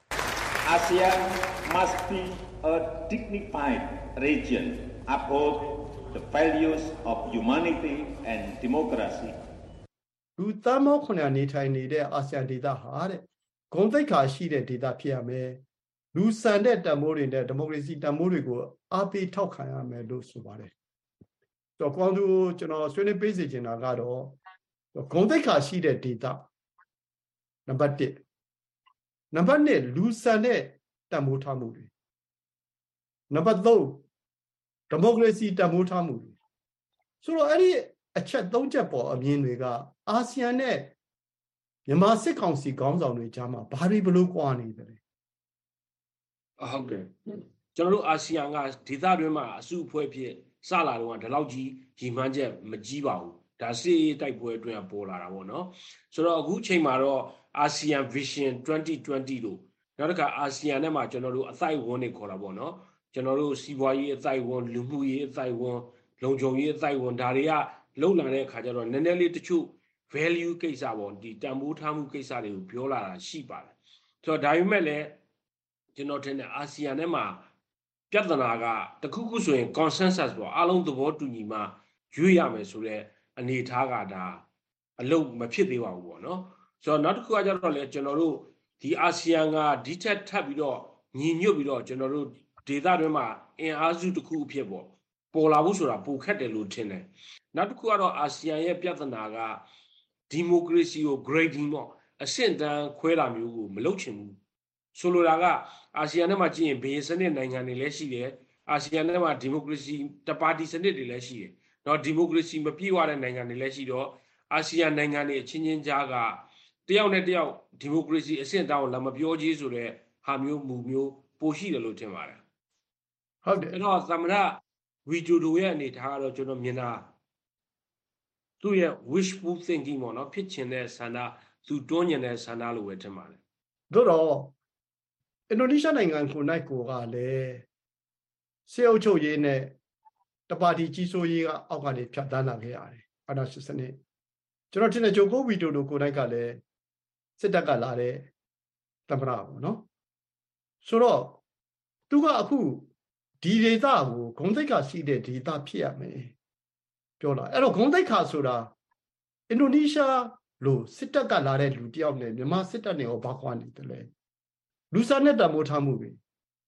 ASEAN must be a dignified region uphold the values of humanity and democracy လူသားမောခုနနေထိုင်နေတဲ့အာဆီယံဒေသဟာတဲ့ဂုဏ်သိက္ခာရှိတဲ့ဒေသဖြစ်ရမယ်လူဆန်တဲ့တန်ဖိုးတွေနဲ့ဒီမိုကရေစီတန်ဖိုးတွေကိုအားပေးထောက်ခံရမယ်လို့ဆိုပါတယ်။တော့ကောင်းသူကျွန်တော်ဆွေးနွေးပေးစီချင်တာကတော့ဂုဏ်သိက္ခာရှိတဲ့ဒေသနံပါတ်oneနံပါတ်twoလူဆန်တဲ့တန်ဖိုးထားမှုတွေနံပါတ်threeဒီမိုကရေစီတန်ဖိုးထားမှုတွေဆိုတော့အဲ့ဒီအချက်သုံးချက်ပေါ်အမြင်တွေကအာဆီယံနဲ့မြန်မာစစ်ကောင်စီခေါင်းဆောင်တွေကြားမှာဘာတွေဘလို့ကွာနေတယ်လဲဟုတ်ကဲ့ကျွန်တော်တို့အာဆီယံကဒေသတွင်းမှာအစုအဖွဲ့ဖြစ်စလာတော့ဒီလောက်ကြီးရည်မှန်းချက်မကြီးပါဘူးဒါစစ်ရေးတိုက်ပွဲအတွင်းပေါ်လာတာပေါ့နော်ဆိုတော့အခုချိန်မှာတော့ ASEAN Vision twenty twenty လို့နောက်တစ်ခါအာဆီယံနဲ့မှာကျွန်တော်တို့အသိုက်ဝန်းတွေခေါ်တာပေါ့နော်ကျွန်တော်တို့စီးပွားရေးအသိုက်ဝန်းလူမှုရေးအသိုက်ဝန်းလုံခြုံရေးအသိုက်ဝန်းဒါတွေကလုံလာတဲ့အခါကျတော့နည်းနည်းလေးတချို့ value ကိစ္စပေါ့ဒီတန်ဖိုးထားမှုကိစ္စတွေကိုပြောလာတာရှိပါတယ်ဆိုတော့ဒါပေမဲ့လည်းကျွန်တော်ထင်တယ်အာဆီယံထဲမှာပြဿနာကတခုခုဆိုရင် consensus ပေါ့အားလုံးသဘောတူညီမှရွေးရမယ်ဆိုတဲ့အနေအထားကဒါအလုံးမဖြစ်သေးပါဘူးပေါ့နော်ဆိုတော့နောက်တစ်ခုကကျတော့လေကျွန်တော်တို့ဒီအာဆီယံကဒီထက်ထပ်ပြီးတော့ညီညွတ်ပြီးတော့ကျွန်တော်တို့ဒေသတွင်းမှာအင်အားစုတစ်ခုအဖြစ်ပေါ့ပေါ်လာဖို့ဆိုတာပိုခက်တယ်လို့ထင်တယ်နောက်တစ်ခုကတော့အာဆီယံရဲ့ပြဿနာကဒီမိုကရေစီကို grading ပေါ့အဆင့်တန်းခွဲတာမျိုးကိုမလုပ်ချင်ဘူးဆိုလိုတာကအာဆီယံထဲမှာကြည့်ရင်ဘေးစနစ်နိုင်ငံတွေလည်းရှိတယ်အာဆီယံထဲမှာဒီမိုကရေစီတပါတီစနစ်တွေလည်းရှိတယ်တော့ဒီမိုကရေစီမပြည့်ဝတဲ့နိုင်ငံတွေလည်းရှိတော့အာဆီယံနိုင်ငံတွေအချင်းချင်းကြားကတယောက်နဲ့တယောက်ဒီမိုကရေစီအဆင့်တောင်းလာမပြောကြီးဆိုတဲ့ဟာမျိုးမူမျိုးပိုရှိတယ်လို့ထင်ပါတယ်ဟုတ်တယ်အဲ့တော့သမ္မတဝီဒိုဒိုရဲ့အနေထားကတော့ကျွန်တော်မြင်တာသူ့ရဲ့ wishful thinking ပေါ့နော်ဖြစ်ချင်တဲ့ဆန္ဒသူတွန်းညင်တဲ့ဆန္ဒလို့ပဲထင်ပါတယ်သို့တော့အင်ဒိုနီးရှားနိုင်ငံကိုနိုင်ကိုကလည်းစေအုပ်ချုပ်ရေးနဲ့တပါတီကြီးစိုးရေးကအောက်ကနေဖြတ်တန်းလာခဲ့ရတယ်အာဏာရှင်စနစ်ကျွန်တော်ထင်တယ်ဂျိုကိုဝီဒိုဒိုကိုနိုင်ကလည်းစစ်တပ်ကလာတဲ့သမ္မတပေါ့နော်ဆိုတော့သူကအခုဒီဒေသကိုဂုဏ်သိက္ခာရှိတဲ့ဒေသဖြစ်ရမယ်ပြောလာအဲ့တော့ဂုဏ်သိက္ခာဆိုတာအင်ဒိုနီးရှားလို့စစ်တပ်ကလာတဲ့လူတယောက်နဲ့မြန်မာစစ်တပ်နဲ့ရောဘာခွာနေတယ်လဲလူစားနဲ့တမိုးထားမှုတွေ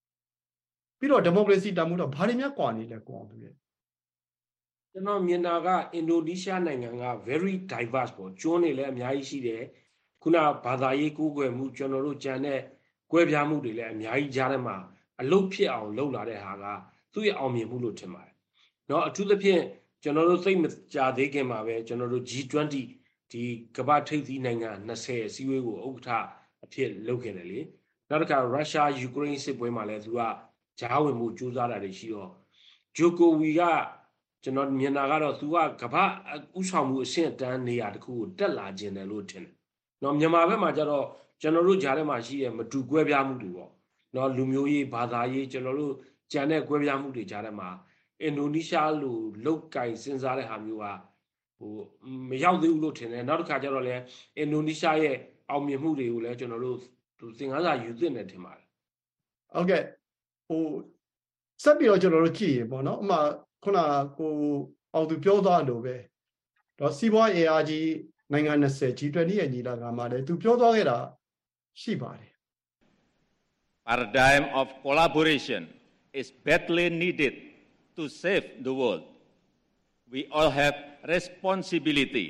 ပြီးတော့ democracy တန်ဖိုးတော့ဘာတွေများကွာနေလဲကွာသူရဲ့ကျွန်တော်မြင်တာကအင်ဒိုနီးရှားနိုင်ငံက very diverse ပေါ့ကျွန်းတွေလည်းအများကြီးရှိတယ်ခုနဘာသာရေးကိုးကွယ်မှုကျွန်တော်တို့ကြံတဲ့ကွဲပြားမှုတွေလည်းအများကြီးကြားထဲမှာအလုတ်ဖြစ်အောင်လုပ်လာတဲ့ဟာကသူ့ရဲ့အောင်မြင်မှုလို့ထင်ပါတယ်เนาะအထူးသဖြင့်ကျွန်တော်တို့သိမကြသေးခင်မှာပဲကျွန်တော်တို့ G twenty ဒီကမ္ဘာထိပ်သီးနိုင်ငံtwentyအစည်းအဝေးကိုဥက္ကဋ္ဌအဖြစ်လုပ်ခဲ့တယ်လေနောက်တစ်ခါရုရှားယူကရိန်းစစ်ပွဲမှာလည်းသူကကြားဝင်မှုကြိုးစားတာတွေရှိတော့ဂျိုကိုဝီကကျွန်တော်မြင်တာကတော့သူကကမ္ဘာဥဆောင်မှုအဆင့်တန်းနေရာတစ်ခုကိုတက်လာခြင်းတယ်လို့ထင်တယ်။နော်မြန်မာဘက်မှာကျတော့ကျွန်တော်တို့ဂျားထဲမှာရှိတဲ့မတူကွဲပြားမှုတွေပေါ့။နော်လူမျိုးရေးဘာသာရေးကျွန်တော်တို့ဂျန်တဲ့ကွဲပြားမှုတွေဂျားထဲမှာအင်ဒိုနီးရှားလိုလောက်ကင်စဉ်းစားတဲ့ဟာမျိုးကဟိုမရောက်သေးဘူးလို့ထင်တယ်။နောက်တစ်ခါကျတော့လည်းအင်ဒိုနီးရှားရဲ့အောင်မြင်မှုတွေကိုလည်းကျွန်တော်တို့သင်ခန်းစာယူသင့်တယ်ထင်ပါတယ်။ဟုတ်ကဲ့ဟိုဆက်ပြီးတော့ကျွန်တော်တို့ကြည့်ရပေါ့နော်။ဥပမာခုနကိုအောင်သူပြောသွားလို့ပဲတော့စီးပွားရေးအားကြီးနိုင်ငံtwenty G twentyရဲ့ညီလာခံမှာလည်းသူပြောသွားခဲ့တာရှိပါတယ် Paradigm of collaboration is badly needed to save the world. We all have responsibility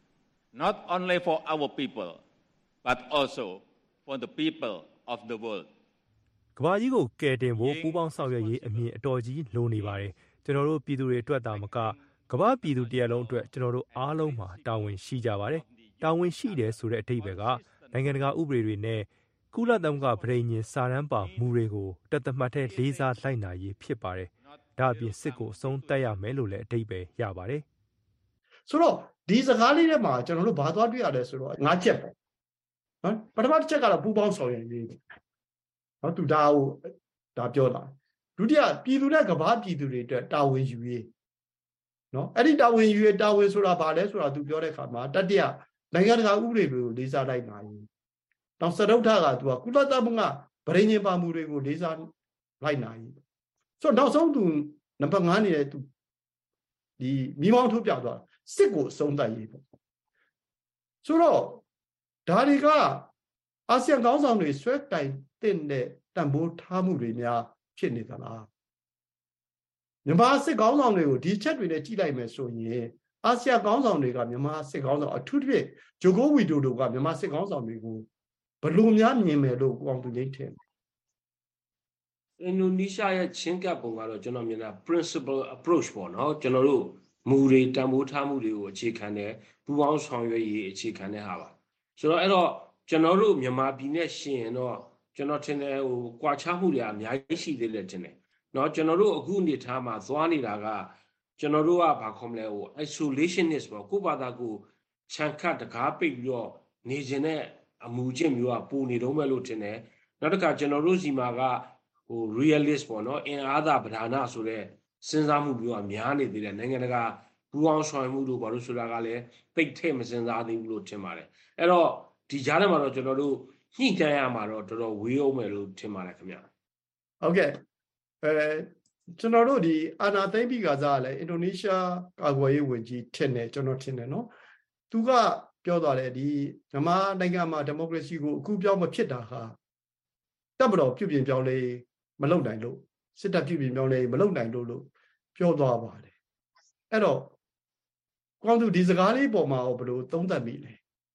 not only for our people but also for the people of the world. ကမ္ဘာကြီးကိုကယ်တင်ဖို့ပူးပေါင်းဆောင်ရွက်ရေးအမြင်အတော်ကြီးလိုနေပါတယ်ကျွန်တော်တို့ပြည်သူတွေအတွက်သာမကကမ္ဘာပြည်သူတရက်လုံးအတွက်ကျွန်တော်တို့အားလုံးမှာတာဝန်ရှိကြပါတယ်တာဝန်ရှိတယ်ဆိုတဲ့အဓိပ္ပာယ်ကနိုင်ငံတကာဥပဒေတွေနဲ့ကုလသမဂ္ဂပြည်ညင်စာတမ်းပါမူတွေကိုတသက်မှတ်တဲ့လေးစားလိုက်နာရေးဖြစ်ပါတယ်ဒါအပြင်စစ်ကိုအဆုံးသတ်ရမယ်လို့လည်းအဓိပ္ပာယ်ရပါတယ်ဆိုတော့ဒီစကားလေးထဲမှာကျွန်တော်တို့ဘာသွားတွေ့ရလဲဆိုတော့ငါးချက်ပေါ့နော်ပထမတစ်ချက်ကတော့ပူးပေါင်းဆောင်ရွက်ရေးနော်သူဒါကိုဒါပြောတာဒုတိယပြည်သူနဲ့ကမ္ဘာပြည်သူတွေအတွက်တာဝန်ယူရေးနော်အဲ့ဒီတာဝန်ယူရေးတာဝန်ဆိုတာဘာလဲဆိုတာသူပြောတဲ့အခါမှာတတိယနိုင်ငံတကာဥပဒေတွေကိုလေးစားလိုက်ပါရေးနောက်စတုထကသူကကုလသမဂ္ဂဗြိဉ္ဉ်ပါမှုတွေကိုလေးစားလိုက်နာရေးဆိုတော့နောက်ဆုံးသူနံပါတ်fiveနေတဲ့သူဒီမိမောင်းထုတ်ပြသွားစစ်ကိုအဆုံးသတ်ရေးပေါ့ဆိုတော့ဒါတွေကအာဆီယံခေါင်းဆောင်တွေဆွဲတိုင်တဲ့တန်ဖိုးထားမှုတွေများဖြစ်နေသလားမြန်မာစစ်ခေါင်းဆောင်တွေကိုဒီချက်တွေနဲ့ကြည့်လိုက်မယ်ဆိုရင်အာဆီယံခေါင်းဆောင်တွေကမြန်မာစစ်ခေါင်းဆောင်အထူးသဖြင့်ဂျိုကိုဝီဒိုတို့ကမြန်မာစစ်ခေါင်းဆောင်တွေကိုဘယ်လိုများမြင်မယ်လို့ကိုအောင်သူလေးထင်အင်ဒိုနီးရှားရဲ့ချင်းကပ်ပုံကတော့ကျွန်တော်မြင်တာ principle approach ပေါ့နော်ကျွန်တော်တို့မူတွေတန်ဖိုးထားမှုတွေကိုအခြေခံတဲ့ပူးပေါင်းဆောင်ရွက်ရေးအခြေခံတဲ့ဟာပါဆိုတော့အဲ့တော့ကျွန်တော်တို့မြန်မာပြည်နဲ့ရှင်ရင်တော့ကျွန်တော်ထင်တယ်ဟိုကွာခြားမှုတွေအများကြီးရှိသေးတယ်ထင်တယ်เนาะကျွန်တော်တို့အခုအနေထားမှာသွားနေတာကကျွန်တော်တို့ကဘာခေါ်မလဲဟို isolationist ပေါ့ကိုယ့်ဘာသာကိုခြံခတ်တကားပိတ်ပြီးတော့နေခြင်းနဲ့အမူအကျင့်မျိုးကပိုနေတော့မဲ့လို့ထင်တယ်နောက်တစ်ခါကျွန်တော်တို့စီမှာကဟို realist ပေါ့เนาะအင်အားသာပဓာနာဆိုတဲ့စဉ်းစားမှုမျိုးကများနေသေးတယ်နိုင်ငံတကာပူးပေါင်းဆောင်ရွက်မှုတို့ဘာလို့ဆိုတာကလည်းပိတ်ထဲမစဉ်းစားသေးဘူးလို့ထင်ပါတယ်အဲ့တော့ဒီကြားထဲမှာတော့ကျွန်တော်တို့ညှိနှိုင်းရမှာတော့တော်တော်ဝေးအောင်မယ်လို့ထင်ပါတယ်ခင်ဗျဟုတ်ကဲ့အဲကျွန်တော်တို့ဒီအာနာသိမ့်ပြီးကစားလဲအင်ဒိုနီးရှားကာကွယ်ရေးဝန်ကြီးထင်တယ်ကျွန်တော်ထင်တယ်နော်သူကပြောသွားတယ်ဒီမြန်မာနိုင်ငံမှာဒီမိုကရေစီကိုအခုပြောင်းမဖြစ်တာဟာတပ်မတော်ပြုပြင်ပြောင်းလဲမလုပ်နိုင်လို့စစ်တပ်ပြုပြင်ပြောင်းလဲမလုပ်နိုင်လို့လို့ပြောသွားပါတယ်အဲ့တော့ကောင်းသူဒီစကားလေးပေါ်မှာဘယ်လိုသုံးသပ်မိလဲ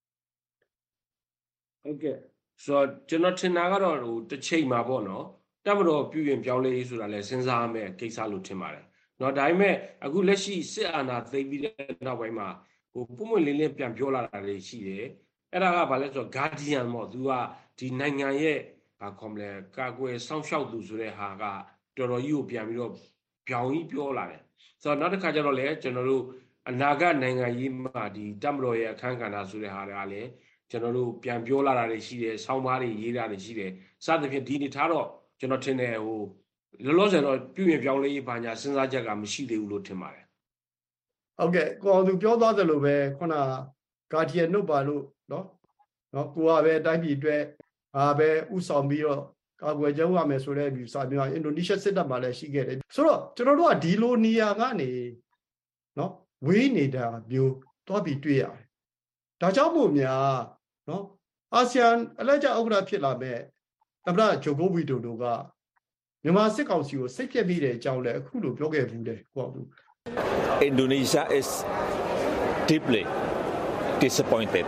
ဟုတ်ကဲ့ဆိုတော့ကျွန်တော်ထင်တာကတော့ဟိုတစ်ချိန်မှာပေါ့နော်တပ်မတော်ပြုရင်ပြောင်းလဲရေးဆိုတာလည်းစဉ်းစားရမယ့်ကိစ္စလို့ထင်ပါတယ်။နော်ဒါပေမဲ့အခုလက်ရှိစစ်အာဏာသိမ်းပြီးတဲ့နောက်ပိုင်းမှာဟိုပုံမှန်လင်းလင်းပြန်ပြောလာတာတွေရှိတယ်။အဲ့ဒါကဘာလဲဆိုတော့ guardian ပေါ့သူကဒီနိုင်ငံရဲ့ဘာခေါ်မလဲကာကွယ်စောင့်ရှောက်သူဆိုတဲ့ဟာကတော်တော်ကြီးကိုပြန်ပြီးတော့ပြောင်းကြီးပြောလာတယ်။ဆိုတော့နောက်တစ်ခါကျတော့လည်းကျွန်တော်တို့အနာဂတ်နိုင်ငံရေးမှာဒီတပ်မတော်ရဲ့အခန်းကဏ္ဍဆိုတဲ့ဟာတွေကလည်းကျွန်တော်တို့ပြန်ပြောလာတာတွေရှိတယ်။ဆောင်းပါးတွေရေးတာတွေရှိတယ်။စသဖြင့်ဒီနေထားတော့ကျွန်တော်ထင်တယ်ဟိုလောလောဆယ်တော့ပြုရင်ပြောင်းလဲရေးဘာညာစဉ်းစားချက်ကမရှိသေးဘူးလို့ထင်ပါတယ်ဟုတ်ကဲ့ကိုအောင်သူပြောသွားသလိုပဲခုနဂါဒီယန်တို့ပါလို့နော်နော်ကိုကပဲတိုင်းပြည်အတွက်အာပဲဥဆောင်ပြီးတော့ကာကွယ်ကြရမယ်ဆိုတဲ့ဒီစာမျိုးအင်ဒိုနီးရှားစစ်တပ်မှာလည်းရှိခဲ့တယ်ဆိုတော့ကျွန်တော်တို့ကဒီလိုနေရာကနေနော်ဝေးနေတာမျိုးတွားပြီးတွေ့ရတယ်ဒါကြောင့်မို့များနော်အာဆီယံအလဲကျဥက္ကဋ္ဌဖြစ်လာမဲ့သမ္မတဂျိုကိုဝီဒိုတို့ကမြန်မာစစ်ကောင်စီကိုစိတ်ပြက်ပြီးတဲ့အကြောင်းလည်းအခုလိုပြောခဲ့ဘူးတယ်ကိုအောင်သူ Indonesia is deeply disappointed.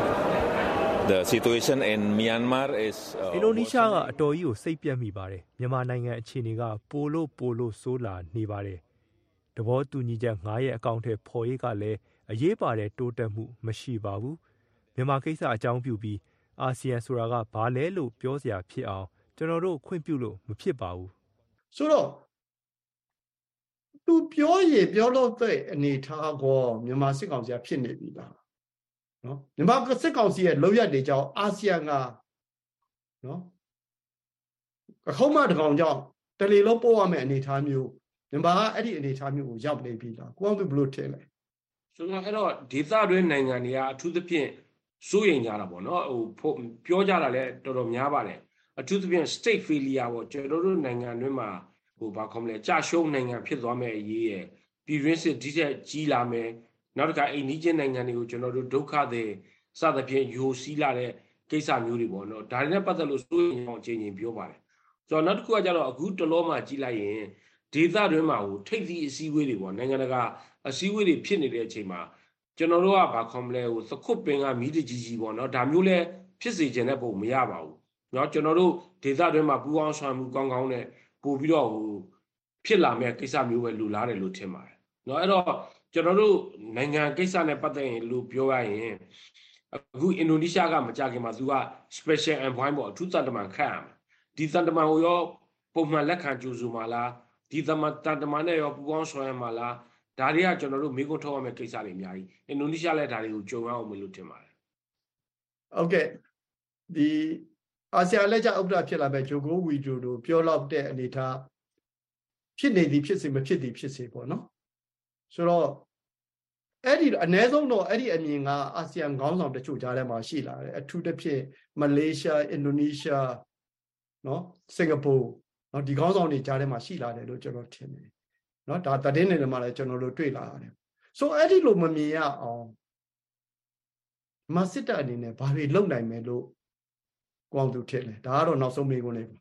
The situation in Myanmar is အင်ဒိုနီးရှားကအတော်ကြီးကိုစိတ်ပြက်မိပါတယ်မြန်မာနိုင်ငံအခြေအနေကပိုလို့ပိုလို့ဆိုးလာနေပါတယ်တဘောတူညီချက်၅ရဲ့အကောင့်ထဲပေါ်ရေးကလည်းအရေးပါတဲ့တိုးတက်မှုမရှိပါဘူးမြန်မာကိစ္စအကြောင်းပြုပြီးအာဆီယံဆိုတာကဘာလဲလို့ပြောစရာဖြစ်အောင်ကျွန်တော်တို့ခွင့်ပြုလို့မဖြစ်ပါဘူးဆိုတော့သူပြောရင်ပြောလို့တဲ့အနေထားကောမြန်မာစစ်ကောင်စီကဖြစ်နေပြီလားနော်မြန်မာစစ်ကောင်စီရဲ့လောက်ရတဲ့ကြောင့်အာဆီယံကနော်အခုမှတကောင်ကြောင့်တလီလုံးပို့ရမယ့်အနေထားမျိုးမြန်မာကအဲ့ဒီအနေထားမျိုးကိုရောက်နေပြီလားကိုအောင်သူဘလို့ထင်လဲဆိုတော့အဲ့တော့ဒေသတွင်းနိုင်ငံတွေကအထူးသဖြင့်စိုးရိမ်ကြတာပေါ့နော်ဟိုပြောကြတာလည်းတော်တော်များပါတယ်အထူးသဖြင့် state failure ပေါ့ကျွန်တော်တို့နိုင်ငံတွင်းမှာဟိုဘာခေါ်မလဲကြာရှုံးနိုင်ငံဖြစ်သွားမယ့်အရေးရယ်ပြည်တွင်းစစ်ဒီတဲ့ကြီးလာမယ်နောက်တစ်ခါအိန္ဒိယနိုင်ငံတွေကိုကျွန်တော်တို့ဒုက္ခတွေစသဖြင့်ယိုစီးလာတဲ့ကိစ္စမျိုးတွေပေါ့နော်ဒါတွေနဲ့ပတ်သက်လို့စိုးရိမ်အောင်အချင်းချင်းပြောပါတယ်ဆိုတော့နောက်တစ်ခုကကျတော့အခုတလောမှကြီးလိုက်ရင်ဒေသတွင်းမှာဟိုထိပ်သီးအစည်းအဝေးတွေပေါ့နိုင်ငံတကာအစည်းအဝေးတွေဖြစ်နေတဲ့အချိန်မှာကျွန်တော်တို့ကဘာခေါ်မလဲဟိုသခွတ်ပင်ကမီးတကြီးကြီးပေါ့နော်ဒါမျိုးလဲဖြစ်စေချင်တဲ့ပုံမရပါဘူးเนาะကျွန်တော်တို့ဒေသတွင်းမှာပူးပေါင်းဆောင်မှုကောင်းကောင်းနဲ့ပို့ပြီးတော့ဟိုဖြစ်လာမဲ့ကိစ္စမျိုးပဲလူလားတယ်လို့ထင်ပါတယ်เนาะအဲ့တော့ကျွန်တော်တို့နိုင်ငံကိစ္စနဲ့ပတ်သက်ရင်လို့ပြောရရင်အခုအင်ဒိုနီးရှားကမကြခင်မှာသူက special envoy ပေါ့အထူးသံတမန်ခန့်ရမယ်ဒီသံတမန်ကိုရောပုံမှန်လက်ခံကြိုဆိုမှာလားဒီသံတမန်နဲ့ရောပူးပေါင်းဆောင်ရမှာလားဒါတွေကကျွန်တော်တို့မိကုန်းထုတ်ရမယ့်ကိစ္စတွေအများကြီးအင်ဒိုနီးရှားလည်းဒါတွေကိုကြုံရအောင်မလို့ထင်ပါတယ်ဟုတ်ကဲ့ဒီအာဆီယံလက်ကျဥက္ကဋ္ဌဖြစ်လာမဲ့ဂျိုကိုဝီဒိုတို့ပြောလောက်တဲ့အနေထားဖြစ်နေသည်ဖြစ်စေမဖြစ်သည်ဖြစ်စေပေါ့နော်ဆိုတော့အဲ့ဒီအ ਨੇ ဆုံးတော့အဲ့ဒီအမြင်ကအာဆီယံခေါင်းဆောင်တချို့ကြားထဲမှာရှိလာတယ်အထူးသဖြင့်မလေးရှားအင်ဒိုနီးရှားနော်စင်ကာပူနော်ဒီခေါင်းဆောင်တွေကြားထဲမှာရှိလာတယ်လို့ကျွန်တော်ထင်တယ်နော်ဒါတည်င်းနေတယ်မှာလည်းကျွန်တော်တို့တွေ့လာရတယ်ဆိုအဲ့ဒီလိုမမြင်ရအောင်မစစ်တပ်အနေနဲ့ဘာတွေလုပ်နိုင်မယ်လို့ကိုအောင်သူထင်တယ်ဒါကတော့နောက်ဆုံးမေးခွန်းလေးပါ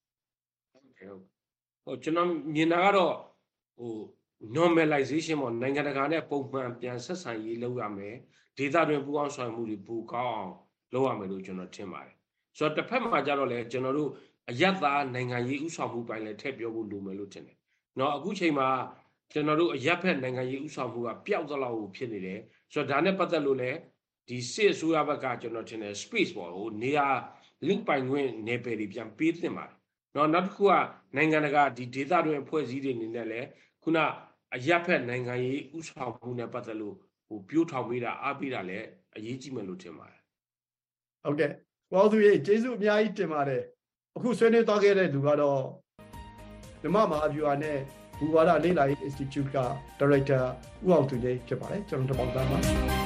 ဟိုကျွန်တော်မြင်တာကတော့ဟို normalization ပေါ့နိုင်ငံတကာနဲ့ပုံမှန်ပြန်ဆက်ဆံရေးလုပ်ရမယ်ဒေသတွင်းပူးပေါင်းဆောင်မှုတွေပိုကောင်းအောင်လုပ်ရမယ်လို့ကျွန်တော်ထင်ပါတယ်ဆိုတော့တစ်ဖက်မှာကြတော့လေကျွန်တော်တို့အယက်သားနိုင်ငံရေးဥဆောင်မှုပိုင်းလည်းထည့်ပြောဖို့လိုမယ်လို့ထင်တယ်เนาะအခုချိန်မှာကျွန်တော်တို့အရက်ဖက်နိုင်ငံရေးဥဆောင်မှုကပျောက်သွားလို့ဖြစ်နေတယ်ဆိုတော့ဒါနဲ့ပတ်သက်လို့လည်းဒီစစ်အစိုးရဘက်ကကျွန်တော်ထင်တယ် space ပေါ့ဟိုနေရာ link ပိုင်ခွင့်နယ်ပယ်တွေပြန်ပေးသင့်ပါတယ်เนาะနောက်တစ်ခုကနိုင်ငံတကာဒီဒေသတွင်းအဖွဲ့အစည်းတွေအနေနဲ့လည်းခုနအရက်ဖက်နိုင်ငံရေးဥဆောင်မှုနဲ့ပတ်သက်လို့ဟိုပြိုးထောင်ပေးတာအားပေးတာလည်းအရေးကြီးမယ်လို့ထင်ပါတယ်ဟုတ်ကဲ့ဘောသူရေကျေးဇူးအများကြီးတင်ပါတယ်အခုဆွေးနွေးသွားခဲ့တဲ့သူကတော့ဓမ္မမဟာဗျူဟာနဲ့ဘူဝါဒလေ့လာရေး Institute က Director ဦးအောင်သူလေးဖြစ်ပါတယ်ကျွန်တော်တပေါင်းသားပါ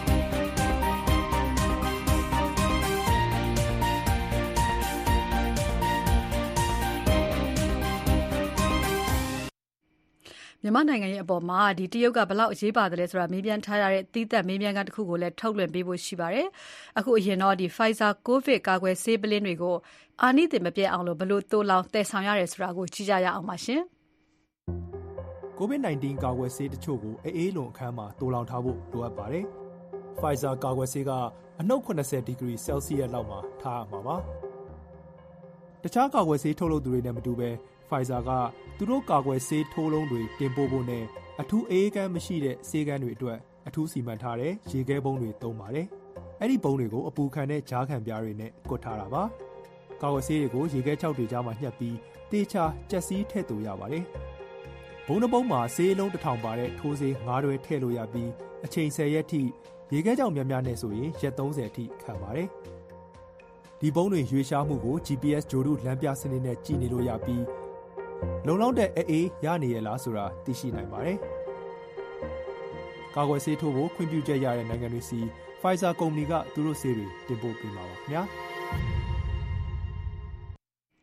မြန်မာနိုင်ငံရဲ့အပေါ်မှာဒီတရုတ်ကဘယ်လောက်အရေးပါတယ်လဲဆိုတာမေးမြန်းထားရတဲ့သီးသန့်မေးမြန်းခန်းတစ်ခုကိုလည်းထုတ်လွှင့်ပေးဖို့ရှိပါတယ်။အခုအရင်တော့ဒီ Pfizer COVID ကာကွယ်ဆေးပလင်းတွေကိုအာနိသင်မပြတ်အောင်လို့ဘယ်လိုတိုးလောင်တည်ဆောင်ရတယ်ဆိုတာကိုကြည့်ကြရအောင်ပါရှင်။ COVID 19 ကာကွယ်ဆေးတချို့ကိုအေးအေးလွန်အခန်းမှာတိုးလောင်ထားဖို့လိုအပ်ပါတယ်။ Pfizer ကာကွယ်ဆေးကအနှုတ်၇၀ဒီဂရီဆဲလ်စီယပ်လောက်မှာထားရမှာပါ။တခြားကာကွယ်ဆေးထုတ်လုပ်သူတွေနဲ့မတူဘဲPfizer ကသူတို့ကာကွယ်ဆေးထိုးလုံးတွေတင်ပို့ဖို့နဲ့အထူးအေးကမ်းမရှိတဲ့ဆေးကမ်းတွေအတွက်အထူးစီမံထားတဲ့ရေခဲပုံးတွေသုံးပါတယ်။အဲ့ဒီပုံးတွေကိုအပူခံတဲ့ကြားခံပြားတွေနဲ့ကွတ်ထားတာပါ။ကာကွယ်ဆေးတွေကိုရေခဲချောက်တွေကြားမှာညှပ်ပြီးတေချာကြက်စီးထည့်သွင်းရပါတယ်။ဘုံနှပုံးမှာဆေးလုံးတစ်ထောင်ပါတဲ့ထိုးဆေးငါးတွဲထည့်လို့ရပြီးအချိန်ဆယ်ရက်ထိရေခဲချောက်များများနဲ့ဆိုရင်ရက်သုံးဆယ်ထိခံပါတယ်။ဒီပုံးတွေရွေးရှားမှုကို G P S ဂျိုဒုလမ်းပြစနစ်နဲ့ကြည့်နေလို့ရပြီးလုံလောက်တဲ့အေးရနေရလားဆိုတာသိရှိနိုင်ပါတယ်။ကာကွယ်ဆေးထိုးဖို့ခွင့်ပြုချက်ရတဲ့နိုင်ငံတွေစီ Pfizer ကုမ္ပဏီကသူတို့ဆေးတွေတင်ပို့ပေးမှာပါခင်ဗျာ။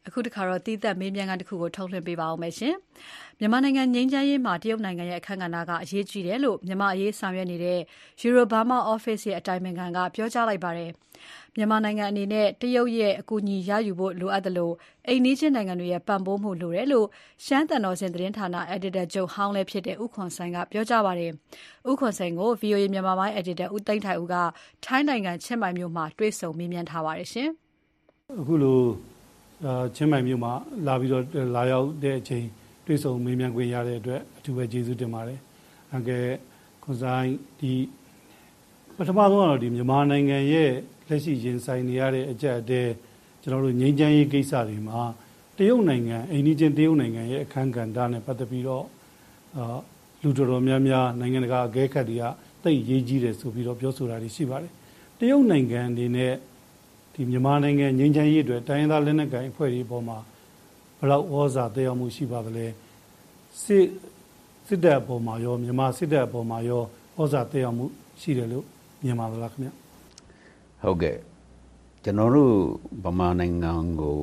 အခုတစ်ခါတော့တီးသက်မေးမြန်းခန်းတစ်ခုကိုထုတ်လွှင့်ပေးပါအောင်မယ်ရှင်မြန်မာနိုင်ငံငြိမ်းချမ်းရေးမှာတရုတ်နိုင်ငံရဲ့အခမ်းကဏ္ဍကအရေးကြီးတယ်လို့မြန်မာအရေးဆောင်ရွက်နေတဲ့ Eurobama Office ရဲ့အတိုင်ပင်ခံကပြောကြားလိုက်ပါတယ်မြန်မာနိုင်ငံအနေနဲ့တရုတ်ရဲ့အကူအညီရယူဖို့လိုအပ်တယ်လို့အိမ်နီးချင်းနိုင်ငံတွေရဲ့ပံ့ပိုးမှုလိုတယ်လို့ရှမ်းတန်တော်စင်သတင်းဌာန Editor ချုပ်ဟောင်းလည်းဖြစ်တဲ့ဦးခွန်ဆိုင်ကပြောကြားပါတယ်ဦးခွန်ဆိုင်ကို ဗွီအိုအေ မြန်မာပိုင်း Editor ဦးသိန်းထိုင်ဦးကထိုင်းနိုင်ငံချင်းမိုင်မြို့မှာတွေ့ဆုံမေးမြန်းထားပါတယ်ရှင်အခုလိုချင်းမိုင်မြို့မှာလာပြီးတော့လာရောက်တဲ့အချိန်တွေ့ဆုံမေးမြန်းခွင့်ရတဲ့အတွက်အထူးပဲကျေးဇူးတင်ပါတယ်။အကယ်ခွန်ဆိုင်ဒီပထမဆုံးကတော့ဒီမြန်မာနိုင်ငံရဲ့လက်ရှိရင်ဆိုင်နေရတဲ့အကြက်အတဲကျွန်တော်တို့ငြိမ်းချမ်းရေးကိစ္စတွေမှာတရုတ်နိုင်ငံအိန္ဒိချင်းတရုတ်နိုင်ငံရဲ့အခမ်းကဏ္ဍနဲ့ပတ်သက်ပြီးတော့အာလူတော်တော်များများနိုင်ငံတကာအကဲခတ်တွေကသိရေးကြီးတယ်ဆိုပြီးတော့ပြောဆိုတာတွေရှိပါတယ်။တရုတ်နိုင်ငံအနေနဲ့ဒီမြန်မာနိုင်ငံငြိမ်းချမ်းရေးအတွက်တိုင်းရင်းသားလက်နက်ကိုင်အဖွဲ့တွေအပေါ်မှာဘယ်လောက်ဩဇာသက်ရောက်မှုရှိပါသလဲစစ်စစ်တပ်အပေါ်မှာရောမြန်မာစစ်တပ်အပေါ်မှာရောဩဇာသက်ရောက်မှုရှိတယ်လို့မြင်ပါသလားခင်ဗျဟုတ်ကဲ့ကျွန်တော်တို့ဗမာနိုင်ငံကို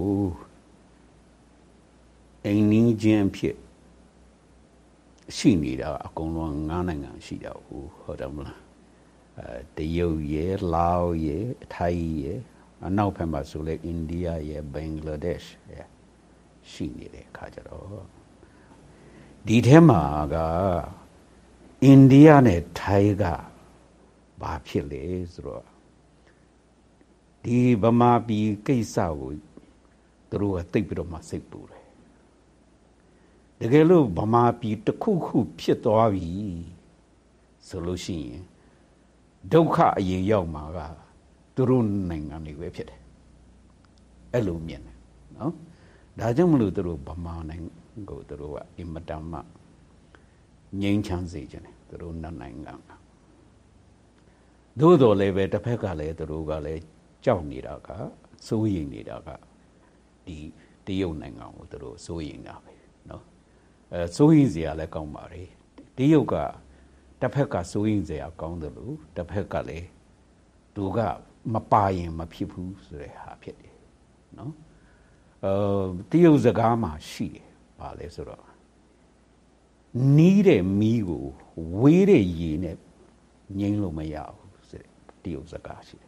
အိမ်နီးချင်းဖြစ်ရှိနေတာအကုန်လုံးငါးနိုင်ငံရှိတာဟုတ်တယ်မလားအဲတရုတ်ရဲ့လာအိုရဲ့ထိုင်းရဲ့အနောက်ဘက်မှာဆိုလေအိန္ဒိယရဲ့ဘင်္ဂလားဒေ့ရှ်ရဲ့ရှိနေတဲ့ခါကြတော့ဒီထဲမှာကအိန္ဒိယနဲ့ထိုင်းကဘာဖြစ်လဲဆိုတော့ဒီဗမာပြည်ကိစ္စကိုသူတို့ကသိပြီးတော့မှစိတ်ပူတယ်တကယ်လို့ဗမာပြည်တစ်ခုခုဖြစ်သွားပြီဆိုလို့ရှိရင်ဒုက္ခအရင်ရောက်မှာကသူတို့နိုင်ငံတွေပဲဖြစ်တယ်အဲ့လိုမြင်တယ်နော်ဒါကြောင့်မလို့သူတို့ဗမာနိုင်ငံကိုသူတို့ကအင်မတန်မှငြိမ်းချမ်းစေခြင်းတယ်သူတို့နိုင်ငံကသို့တော်လည်းပဲတစ်ဖက်ကလည်းသူတို့ကလည်းကြောက်နေတာကစိုးရိမ်နေတာကဒီတရုတ်နိုင်ငံကိုသူတို့စိုးရိမ်တာပဲနော်အဲစိုးရိမ်စရာလည်းကောင်းပါလေတရုတ်ကတစ်ဖက်ကစိုးရိမ်စရာကောင်းတယ်လို့တစ်ဖက်ကလည်းသူကမပါရင်မဖြစ်ဘူးဆိုတဲ့ဟာဖြစ်တယ်နော်အဲတရုတ်စကားမှာရှိတယ်ပါလဲဆိုတော့နီးတဲ့မီးကိုဝေးတဲ့ရေနဲ့ငိမ့်လို့မရဘူးဆိုတဲ့တရုတ်စကားရှိတယ်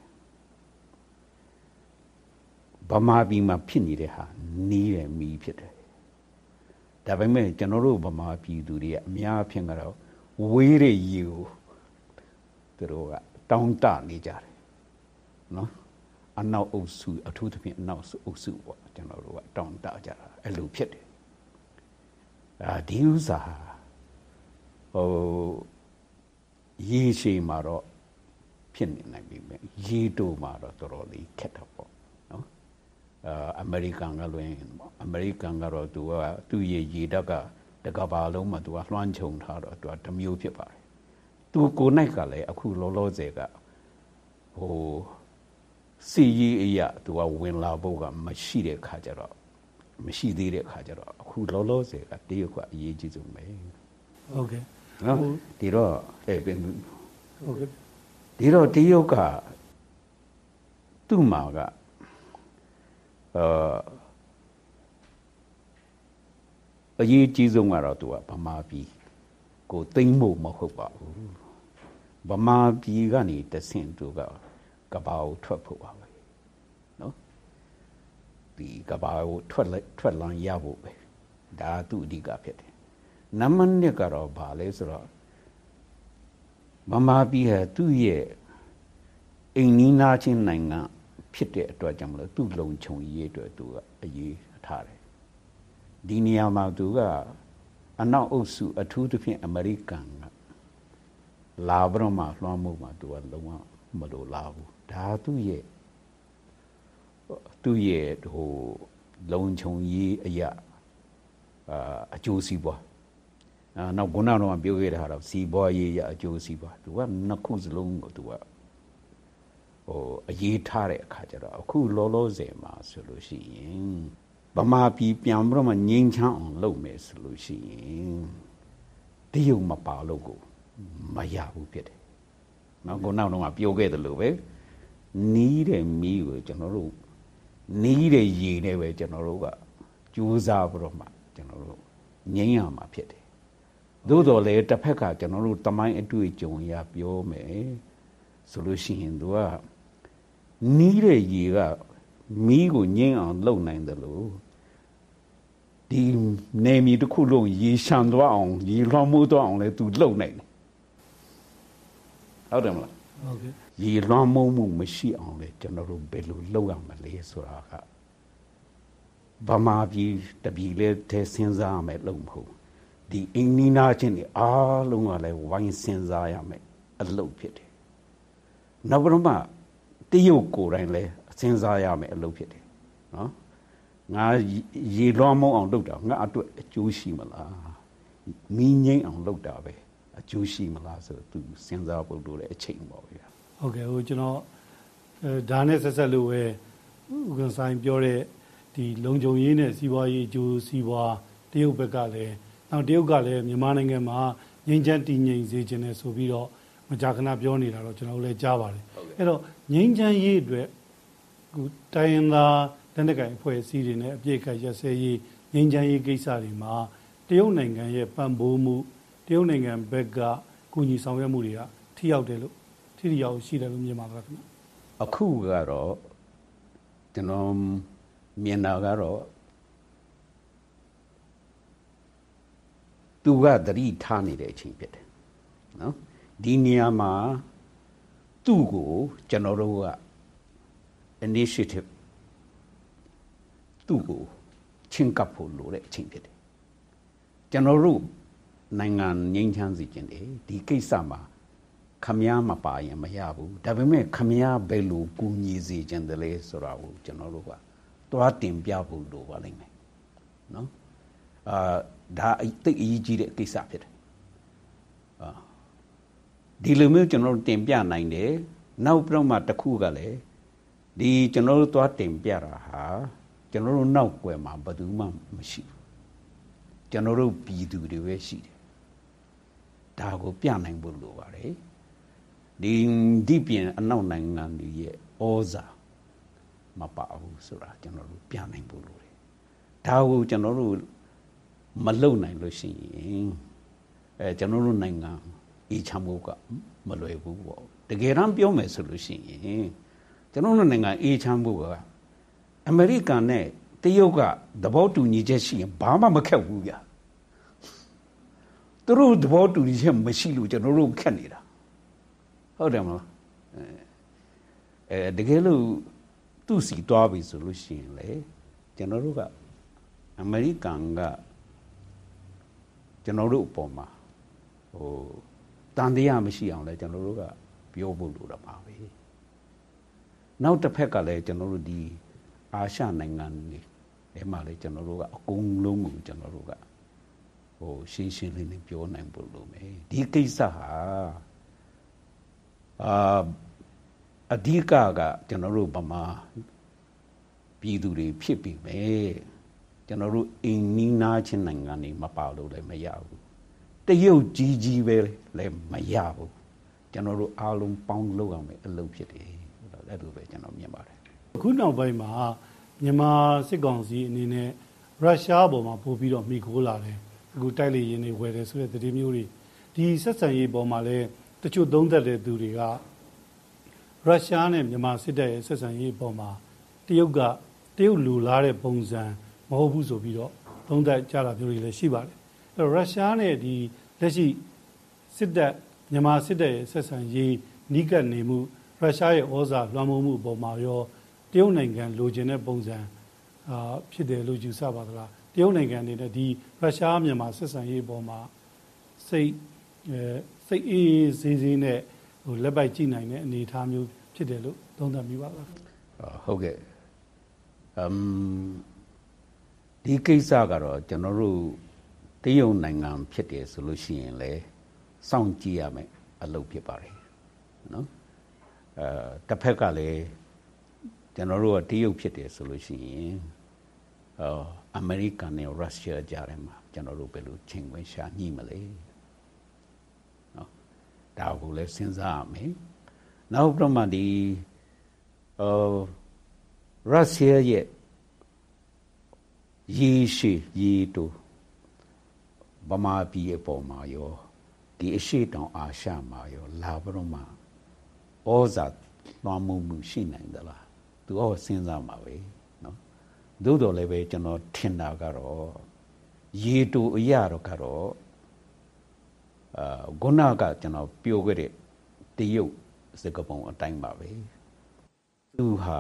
ဗမာပြည်မှာဖြစ်နေတဲ့ဟာနီးတဲ့မီးဖြစ်တယ်ဒါပေမဲ့ကျွန်တော်တို့ဗမာပြည်သူတွေကအများအပြားကတော့ဝေးတဲ့ရေကိုသူတို့ကတောင်းတနေကြတယ်နော်အနောက်အုပ်စုအထူးသဖြင့်အနောက်အုပ်စုပေါ့ကျွန်တော်တို့ကတောင်းတကြတာအဲ့လိုဖြစ်တယ်အာဒီဥစ္စာဟိုရေရှိမှာတော့ဖြစ်နေနိုင်ပြီပဲရေတိုမှာတော့တော်တော်လေးခက်တော့ပေါ့နော်အာအမေရိကန်ကလွင်အမေရိကန်ကတော့သူကသူ့ရေရေတက်ကတကဘာလုံးမှာသူကလွှမ်းခြုံထားတော့သူကတစ်မျိုးဖြစ်ပါတယ်သူကိုယ်၌ကလည်းအခုလောလောဆယ်ကဟိုစီရီအရာသူကဝင်လာဖို့ကမရှိတဲ့ခါကျတော့မရှိသေးတဲ့ခါကျတော့အခုလောလောဆယ်ကတရုတ်ကအရေးကြီးဆုံးပဲဟုတ်ကဲ့နော်ဒီတော့အဲ့ဟုတ်ကဲ့ဒီတော့တရုတ်ကသူ့မှာကအာအရေးကြီးဆုံးကတော့သူကဗမာပြည်ကိုသိမ့်ဖို့မဟုတ်ပါဘူးဗမာပြည်ကနေတဆင့်သူကကဘာကိုထွက်ဖို့ပါပဲနော်ဒီကဘာကိုထွက်ထွက်လန်းရဖို့ပဲဒါသူ့အဓိကဖြစ်တယ်နံပါတ်နှစ်ကတော့ဘာလဲဆိုတော့ဗမာပြည်ဟာသူ့ရဲ့အိမ်နီးနားချင်းနိုင်ငံဖြစ်တဲ့အတွက်ကြောင့်မလို့သူ့လုံခြုံရေးအတွက်သူကအရေးထားတယ်ဒီနေရာမှာသူကအနောက်အုပ်စုအထူးသဖြင့်အမေရိကန်ကလာဘရမလွှမ်းမိုးမှာသူကလုံးဝမလိုလားဘူးဒါသူ့ရဲ့သူ့ရဲ့ဟိုလုံခြုံရေးအရာအာအကျိုးစီးပွားအာနောက်ခုနကတော့ပြောခဲ့တာတော့စီးပွားရေးရအကျိုးစီးပွားသူကနှစ်ခုစလုံးကိုသူကဟိုအရေးထားတဲ့အခါကျတော့အခုလောလောဆယ်မှာဆိုလို့ရှိရင်ဗမာပြည်ပြန်ပြီးတော့မှငြိမ်းချမ်းအောင်လုပ်မယ်ဆိုလို့ရှိရင်တရုတ်မပါလို့ကိုမရဘူးဖြစ်တယ်နောက်ခုနကတော့ပြောခဲ့တယ်လို့ပဲနီးတဲ့မီးကိုကျွန်တော်တို့နီးတဲ့ရေနဲ့ပဲကျွန်တော်တို့ကကြိုးစားပြီးတော့မှကျွန်တော်တို့ငြိမ်းရမှာဖြစ်တယ်သို့တော်လည်းတစ်ဖက်ကကျွန်တော်တို့တမိုင်းအတွေ့အကြုံရပြောမယ်ဆိုလို့ရှိရင်သူကနီးတဲ့ရေကမီးကိုငြိမ်းအောင်လုပ်နိုင်တယ်လို့ဒီနေမီတစ်ခုလုံးရေရှမ်းသွားအောင်ရေလွှမ်းမိုးသွားအောင်လည်းသူလုပ်နိုင်တယ်ဟုတ်တယ်မလားဟုတ်ကဲ့ရေလွှမ်းမိုးမှုမရှိအောင်လည်းကျွန်တော်တို့ဘယ်လိုလုပ်ရမလဲဆိုတာကဗမာပြည်တပြည်လဲထဲစဉ်းစားရမယ်လို့မဟုတ်ဒီအင်းနီနာချင်းတွေအားလုံးကလည်းဝိုင်းစဉ်းစားရမယ်အလုပ်ဖြစ်တယ်နောက်ပြီးတော့မှတရုတ်ကိုယ်တိုင်လည်းစဉ်းစားရမယ်အလုပ်ဖြစ်တယ်နော်ငါရေလွှမ်းမိုးအောင်လုပ်တာငါအတွက်အကျိုးရှိမလားမင်းငိမ့်အောင်လုပ်တာပဲအကျိုးရှိမလားဆိုတော့သူစဉ်းစားဖို့လိုတဲ့အချိန်ပေါ့ဗျာဟုတ်ကဲ့ဟိုကျွန်တော်ဒါနဲ့ဆက်ဆက်လို့ပဲဥက္ကဋ္ဌဆိုင်ပြောတဲ့ဒီလုံခြုံရေးနဲ့စီးပွားရေးအကျိုးစီးပွားတရုတ်ဘက်ကလည်းနောက်တရုတ်ကလည်းမြန်မာနိုင်ငံမှာငြိမ်းချမ်းတည်ငြိမ်စေခြင်းနဲ့ဆိုပြီးတော့မကြာခဏပြောနေတာတော့ကျွန်တော်လည်းကြားပါတယ်အဲ့တော့ငြိမ်းချမ်းရေးအတွက်ခုတိုင်းရင်းသားလက်နက်ကိုင်အဖွဲ့အစည်းတွေနဲ့အပြည့်အခါရက်စဲရေးငြိမ်းချမ်းရေးကိစ္စတွေမှာတရုတ်နိုင်ငံရဲ့ပံ့ပိုးမှုတရုတ်နိုင်ငံဘက်ကကူညီဆောင်ရွက်မှုတွေကထိရောက်တယ်လို့ထိထိရောက်ရှိတယ်လို့မြင်ပါလားခင်ဗျအခုကတော့ကျွန်တော်မြင်တာကတော့သူကသတိထားနေတဲ့အချိန်ဖြစ်တယ်နော်ဒီနေရာမှာသူ့ကိုကျွန်တော်တို့က initiative သူ့ကိုချင်းကပ်ဖို့လိုတဲ့အချိန်ဖြစ်တယ်ကျွန်တော်တို့နိုင်ငံငြိမ်းချမ်းစေခြင်းတယ်ဒီကိစ္စမှာခမည်းမပါရင်မရဘူးဒါပေမဲ့ခမည်းဘယ်လိုကူညီစေခြင်းတယ်လဲဆိုတာကိုကျွန်တော်တို့ကတွားတင်ပြဖို့လိုပါလိမ့်မယ်နော်အာဒါတိတ်အရေးကြီးတဲ့ကိစ္စဖြစ်တယ်အာဒီလိုမျိုးကျွန်တော်တို့တင်ပြနိုင်တယ်နောက်ပြတော့မှတစ်ခုကလည်းဒီကျွန်တော်တို့တွားတင်ပြတာဟာကျွန်တော်တို့နောက်ွယ်မှာဘယ်သူမှမရှိဘူးကျွန်တော်တို့ပြည်သူတွေပဲရှိတယ်ဒါကိုပြနိုင်ဖို့လိုပါတယ်ဒီဒီပြင်အနောက်နိုင်ငံတွေရဲ့ဩဇာမပါဘူးဆိုတာကျွန်တော်တို့ပြနိုင်ဖို့လိုတယ်ဒါကိုကျွန်တော်တို့မလုံနိုင်လို့ရှိရင်အဲကျွန်တော်တို့နိုင်ငံအေးချမ်းဖို့ကမလွယ်ဘူးပေါ့တကယ်တမ်းပြောမယ်ဆိုလို့ရှိရင်ကျွန်တော်တို့နိုင်ငံအေးချမ်းဖို့ကအမေရိကန်နဲ့တရုတ်ကသဘောတူညီချက်ရှိရင်ဘာမှမခက်ဘူးဗျာသူတို့သဘောတူညီချက်မရှိလို့ကျွန်တော်တို့ခက်နေတာဟုတ်တယ်မလားအဲတကယ်လို့သူ့စီတွားပြီဆိုလို့ရှိရင်လေကျွန်တော်တို့ကအမေရိကန်ကကျွန်တော်တို့အပေါ်မှာဟိုတန်တရားမရှိအောင်လဲကျွန်တော်တို့ကပြောဖို့လိုတာပါပဲနောက်တစ်ဖက်ကလည်းကျွန်တော်တို့ဒီအာရှနိုင်ငံတွေအဲမှာလည်းကျွန်တော်တို့ကအကုန်လုံးကိုကျွန်တော်တို့ကဟိုရှင်းရှင်းလင်းလင်းပြောနိုင်ဖို့လိုမယ်ဒီကိစ္စဟာအာအဓိကကကျွန်တော်တို့ဗမာပြည်သူတွေဖြစ်ပြီမယ်ကျွန်တော်တို့အင်းနီးနားချင်းနိုင်ငံတွေမပါလို့လည်းမရဘူးတရုတ်ကြီးကြီးပဲလည်းမရဘူးကျွန်တော်တို့အားလုံးပေါင်းလုပ်အောင်အလုပ်ဖြစ်တယ်အဲ့လိုပဲကျွန်တော်မြင်ပါတယ်အခုနောက်ပိုင်းမှာမြန်မာစစ်ကောင်စီအနေနဲ့ရုရှားပေါ်မှာပို့ပြီးတော့မိခိုးလာတယ်အခုတိုက်လေရင်တွေဝယ်တယ်ဆိုတဲ့သတင်းမျိုးတွေဒီဆက်ဆံရေးပေါ်မှာလည်းတချို့သုံးသပ်တဲ့သူတွေကရုရှားနဲ့မြန်မာစစ်တပ်ရဲ့ဆက်ဆံရေးပေါ်မှာတရုတ်ကတရုတ်လူလားတဲ့ပုံစံမဟုတ်ဘူးဆိုပြီးတော့သုံးသပ်ကြတာမျိုးတွေလည်းရှိပါတယ်အဲ့တော့ရုရှားနဲ့ဒီလက်ရှိစစ်တပ်မြန်မာစစ်တပ်ရဲ့ဆက်ဆံရေးနီးကပ်နေမှုရုရှားရဲ့ဩဇာလွှမ်းမိုးမှုအပေါ်မှာရောတရုတ်နိုင်ငံလိုချင်တဲ့ပုံစံအာဖြစ်တယ်လို့ယူဆပါသလားတရုတ်နိုင်ငံအနေနဲ့ဒီရုရှားမြန်မာဆက်ဆံရေးအပေါ်မှာစိတ်အဲစိတ်အေးစေးစေးနဲ့ဟိုလက်ပိုက်ကြည့်နိုင်တဲ့အနေအထားမျိုးဖြစ်တယ်လို့သုံးသပ်မိပါလားဟုတ်ကဲ့အမ်ဒီကိစ္စကတော့ကျွန်တော်တို့တရုတ်နိုင်ငံဖြစ်တယ်ဆိုလို့ရှိရင်လေစောင့်ကြည့်ရမယ်အလုပ်ဖြစ်ပါတယ်နော်အဲတစ်ဖက်ကလည်းကျွန်တော်တို့ကတရုတ်ဖြစ်တယ်ဆိုလို့ရှိရင်အော်အမေရိကန်နဲ့ရုရှားကြားထဲမှာကျွန်တော်တို့ဘယ်လိုချိန်ခွင်ရှာညှိမလဲနော်ဒါကိုလည်းစဉ်းစားရမယ်နောက်တော့မှဒီအော်ရုရှားရဲ့ရေရှည်ရေတူဗမာပြည်အပေါ်မှာရောဒီအရှိတောင်အာရှမှာရောလာဘရုံမှာဩဇာလွှမ်းမိုးမှုရှိနိုင်သလားသူကစဉ်းစားမှာပဲနော်သို့တော်လည်းပဲကျွန်တော်ထင်တာကတော့ရေတူအရာတော့ကတော့အာဂုဏကကျွန်တော်ပြောခဲ့တဲ့တရုတ်စကားပုံအတိုင်းပါပဲသူဟာ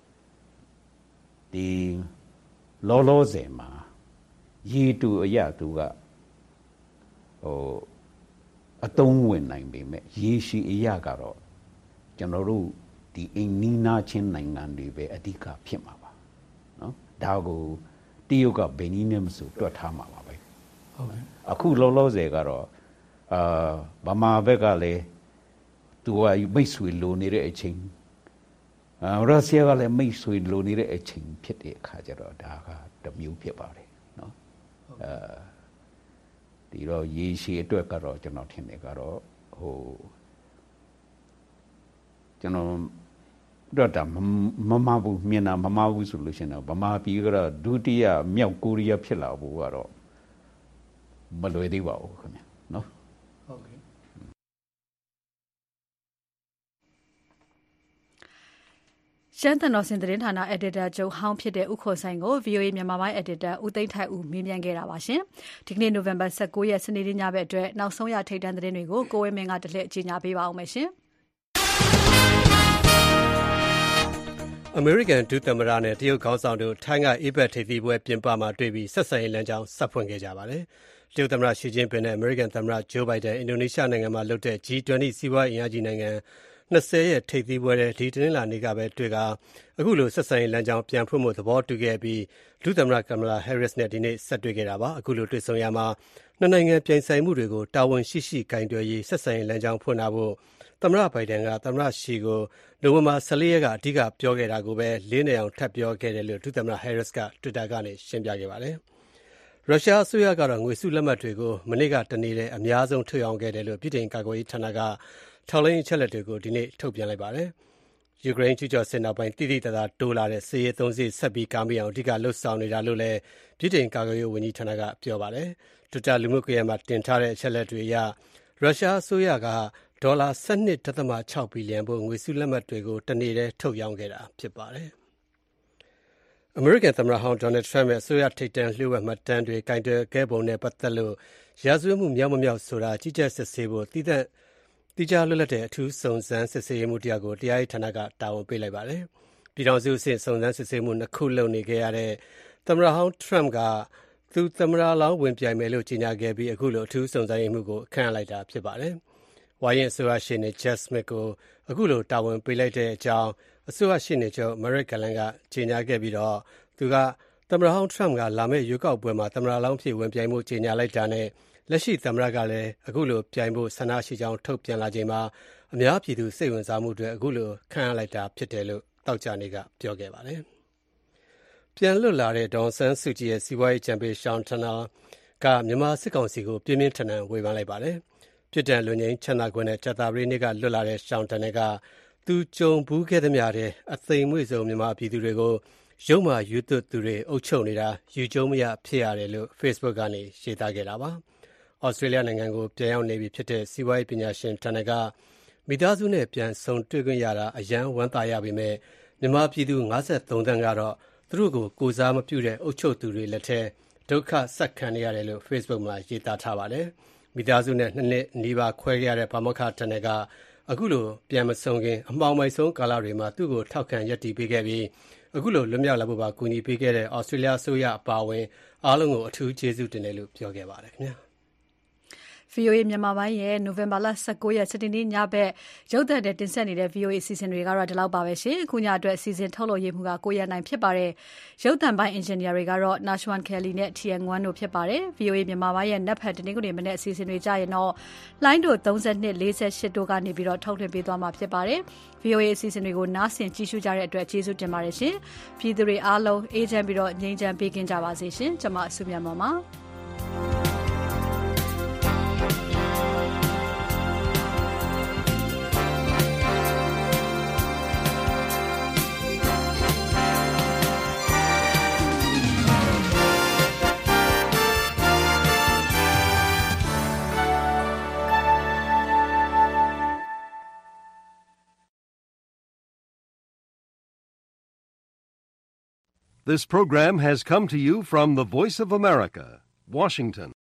ဒီလောလောဆယ်မှာရေတူအရာသူကဟိုအတုံးဝင်နိုင်ပေမဲ့ရေရှိအရာကတော့ကျွန်တော်တို့ဒီအိမ်နီးနားချင်းနိုင်ငံတွေပဲအဓိကဖြစ်မှာပါနော်ဒါကိုတရုတ်ကဘယ်နည်းနဲ့မဆိုတွက်ထားမှာပါပဲဟုတ်ကဲ့အခုလောလောဆယ်ကတော့အာဗမာဘက်ကလည်းသူကမိတ်ဆွေလိုနေတဲ့အချိန်အာရုရှားကလည်းမိတ်ဆွေလိုနေတဲ့အချိန်ဖြစ်တဲ့အခါကျတော့ဒါကတစ်မျိုးဖြစ်ပါတယ်နော်အာဒီတော့ရေရှည်အတွက်ကတော့ကျွန်တော်ထင်တယ်ကတော့ဟိုကျွန်တော်တော့ဒါမမဘူးမြင်တာမမဘူးဆိုလို့ရှိရင်တော့ဗမာပြည်ကတော့ဒုတိယမြောက်ကိုရီးယားဖြစ်လာဖို့ကတော့မလွယ်သေးပါဘူးခင်ဗျာနော်ဟုတ်ကဲ့ရှမ်းသံတော်စင်သတင်းဌာန editor ချုပ်ဟောင်းဖြစ်တဲ့ဦးခွန်ဆိုင်ကို ဗွီအိုအေ မြန်မာပိုင်း editor ဦးသိန်းထိုက်ဦးမေးမြန်းခဲ့တာပါရှင်ဒီကနေ့ နိုဝင်ဘာ ၁၉ ရက်စနေနေ့ညဘက်အတွက်နောက်ဆုံးရထိပ်တန်းသတင်းတွေကိုကိုဝင်းမင်းကတလှည့်ကြီးညာပေးပါအောင်မယ်ရှင်အမေရိကန်ဒုသမ္မတနဲ့တရုတ်ခေါင်းဆောင်တို့ထိုင်းကအေးဘက်ထိပ်သီးပွဲပြင်ပမှာတွေ့ပြီးဆက်ဆံရေးလမ်းကြောင်းဆက်ဖွင့်ခဲ့ကြပါတယ်။တရုတ်သမ္မတရှီကျင်းပင်နဲ့အမေရိကန်သမ္မတဂျိုးဘိုင်ဒန်အင်ဒိုနီးရှားနိုင်ငံမှာလုပ်တဲ့ ဂျီ ၂၀ စီးပွားရေးအင်အားကြီးနိုင်ငံ၂၀ရဲ့ထိပ်သီးပွဲတွေဒီတနင်္လာနေ့ကပဲတွေ့ကအခုလိုဆက်ဆံရေးလမ်းကြောင်းပြန်ဖွင့်ဖို့သဘောတူခဲ့ပြီးဒုသမ္မတကမ်မလာဟဲရစ်နဲ့ဒီနေ့ဆက်တွေ့ခဲ့တာပါ။အခုလိုတွေ့ဆုံရမှာနှစ်နိုင်ငံပြိုင်ဆိုင်မှုတွေကိုတာဝန်ရှိရှိကင်တွယ်ရေးဆက်ဆံရေးလမ်းကြောင်းဖွင့်ထားဖို့သမ္မတဘိုင်ဒန်ကသမ္မတရှီကိုနိုဝင်ဘာ၁၄ရက်ကအဓိကပြောခဲ့တာကိုပဲလေးနေအောင်ထပ်ပြောခဲ့တယ်လို့ဒုသမ္မတဟဲရစ်က Twitter ကနေရှင်းပြခဲ့ပါတယ်။ရုရှားအစိုးရကတော့ငွေစုလက်မှတ်တွေကိုမနေ့ကတနေ့တည်းအများဆုံးထုတ်ရောင်းခဲ့တယ်လို့ပြည်ထောင်ကာကွယ်ရေးဌာနကထောက်လှမ်းရေးအချက်အလက်တွေကိုဒီနေ့ထုတ်ပြန်လိုက်ပါတယ်။ယူကရိန်းကျူးကျော်စစ်နောက်ပိုင်းတိတိတသာတိုးလာတဲ့စစ်ရေးသုံးစစ်ဆက်ပြီးကာမိအောင်အဓိကလှုပ်ဆောင်နေတာလို့လည်းပြည်ထောင်ကာကွယ်ရေးဝန်ကြီးဌာနကပြောပါတယ်။ Twitter လူမှုကွန်ရက်မှာတင်ထားတဲ့အချက်အလက်တွေအရရုရှားအစိုးရကဒေါ်လာ ၁၂.၆ ဘီလီယံဖို့ငွေစုလက်မှတ်တွေကိုတနေ့တည်းထုတ်ရောင်းခဲ့တာဖြစ်ပါတယ်။အမေရိကန်သမ္မတဟောင်းဒေါ်နယ်ထရမ့်ရဲ့အစိုးရထိပ်တန်းလျှို့ဝှက်မှတ်တမ်းတွေကင်တွယ်ခဲ့ပုံနဲ့ပတ်သက်လို့ရာဇဝတ်မှုမြောက်မမြောက်ဆိုတာကြီးကြပ်စစ်ဆေးဖို့တည်တဲ့တိကျလွတ်လပ်တဲ့အထူးစုံစမ်းစစ်ဆေးမှုတရားကိုတရားရေးဌာနကတာဝန်ပေးလိုက်ပါတယ်။ပြည်ထောင်စုအဆင့်စုံစမ်းစစ်ဆေးမှုနှစ်ခုလုပ်နေခဲ့ရတဲ့သမ္မတဟောင်းထရမ့်ကသူသမ္မတလောင်းဝင်ပြိုင်မယ်လို့ကြေညာခဲ့ပြီးအခုလိုအထူးစုံစမ်းရေးမှုကိုခန့်လိုက်တာဖြစ်ပါတယ်။ဝါရင်အစိုးရရှေ့နေ Jack Smith ကိုအခုလိုတာဝန်ပေးလိုက်တဲ့အကြောင်းအစိုးရရှေ့နေချုပ် Merrick Garland ကကြေညာခဲ့ပြီးတော့သူကသမ္မတဟောင်းထရမ့်ကလာမယ့်ရွေးကောက်ပွဲမှာသမ္မတလောင်းဖြစ်ဝင်ပြိုင်မှုကြေညာလိုက်တာနဲ့လက်ရှိသမ္မတကလည်းအခုလိုပြိုင်ဖို့ဆန္ဒရှိကြောင်းထုတ်ပြန်လာချိန်မှာအများပြည်သူစိတ်ဝင်စားမှုတွေအခုလိုခန့်လိုက်တာဖြစ်တယ်လို့တောက်ကြနေကပြောခဲ့ပါတယ်။ပြန်လွတ်လာတဲ့ဒေါ်ဆန်းစုကြည်ရဲ့စီးပွားရေးချန်ပီယံရှောင်းထနာကမြန်မာစစ်ကောင်စီကိုပြင်းပြင်းထန်ထန်ဝေဖန်လိုက်ပါတယ်။ပြစ်ဒဏ်လွန်ငင်းချမ်းသာခွင့်နဲ့ကြာသပတေးနေ့ကလွတ်လာတဲ့ရှောင်းတန်ကသူကြုံဘူးခဲ့သမျှတဲ့အသိမ်မွေ့ဆုံးမြန်မာပြည်သူတွေကိုရုံးမှယူသွသူတွေအုပ်ချုပ်နေတာယူကျုံမရဖြစ်ရတယ်လို့ Facebook ကနေရေးသားခဲ့တာပါ။ဩစတြေးလျနိုင်ငံကိုပြန်ရောက်နေပြီဖြစ်တဲ့စီးပွားရေးပညာရှင်တန်ကမိသားစုနဲ့ပြန်ဆုံတွေ့ခွင့်ရတာအယံဝမ်းသာရပေမဲ့မြန်မာပြည်သူ၅၃သန်းကတော့သူတို့ကိုကိုစားမပြုတဲ့အုပ်ချုပ်သူတွေလက်ထဲဒုက္ခဆက်ခံနေရတယ်လို့ Facebook မှာရေးသားထားပါတယ်။မိသားစုနဲ့နှစ်နှစ်နီးပါးခွဲခဲ့ရတဲ့ဗမာခတန်ကအခုလိုပြန်မဆုံခင်အမှောင်မိုက်ဆုံးကာလတွေမှာသူ့ကိုထောက်ခံရပ်တည်ပေးခဲ့ပြီးအခုလိုလွတ်မြောက်လာဖို့ပါကူညီပေးခဲ့တဲ့ဩစတြေးလျအစိုးရအပါအဝင်အားလုံးကိုအထူးကျေးဇူးတင်တယ်လို့ပြောခဲ့ပါတယ်ခင်ဗျာ။ဗွီအိုအေမြန်မာပိုင်းရဲ့နိုဝင်ဘာလ၁၉ရက်စနေနေ့ညဘက်ရုပ်သံနဲ့တင်ဆက်နေတဲ့ ဗွီအိုအေအစီအစဉ်တွေကတော့ဒီလောက်ပါပဲရှင်။အခုညအတွက်အစီအစဉ်ထုတ်လုပ်ရေးမှုကကိုရနိုင်ဖြစ်ပါတယ်။ရုပ်သံပိုင်းအင်ဂျင်နီယာတွေကတော့ Nashwan Kelly နဲ့ T N one တို့ဖြစ်ပါတယ်။ ဗွီအိုအေမြန်မာပိုင်းရဲ့နက်ဖက်တနင်္ဂနွေမနေ့အစီအစဉ်တွေကြရင်တော့လိုင်းတို့သုံး၂ ၄၈တို့ကနေပြီးတော့ထုတ်လွှင့်ပေးသွားမှာဖြစ်ပါတယ်။ ဗွီအိုအေအစီအစဉ်တွေကိုနားဆင်ကြည့်ရှုကြတဲ့အတွက်ကျေးဇူးတင်ပါတယ်ရှင်။ပြည်သူတွေအားလုံးအေးချမ်းပြီးတော့ငြိမ်းချမ်းပေးကင်းကြပါစေရှင်။ကျွန်မအဆုမြတ်မောင်ပါ။ This program has come to you from the Voice of America, Washington.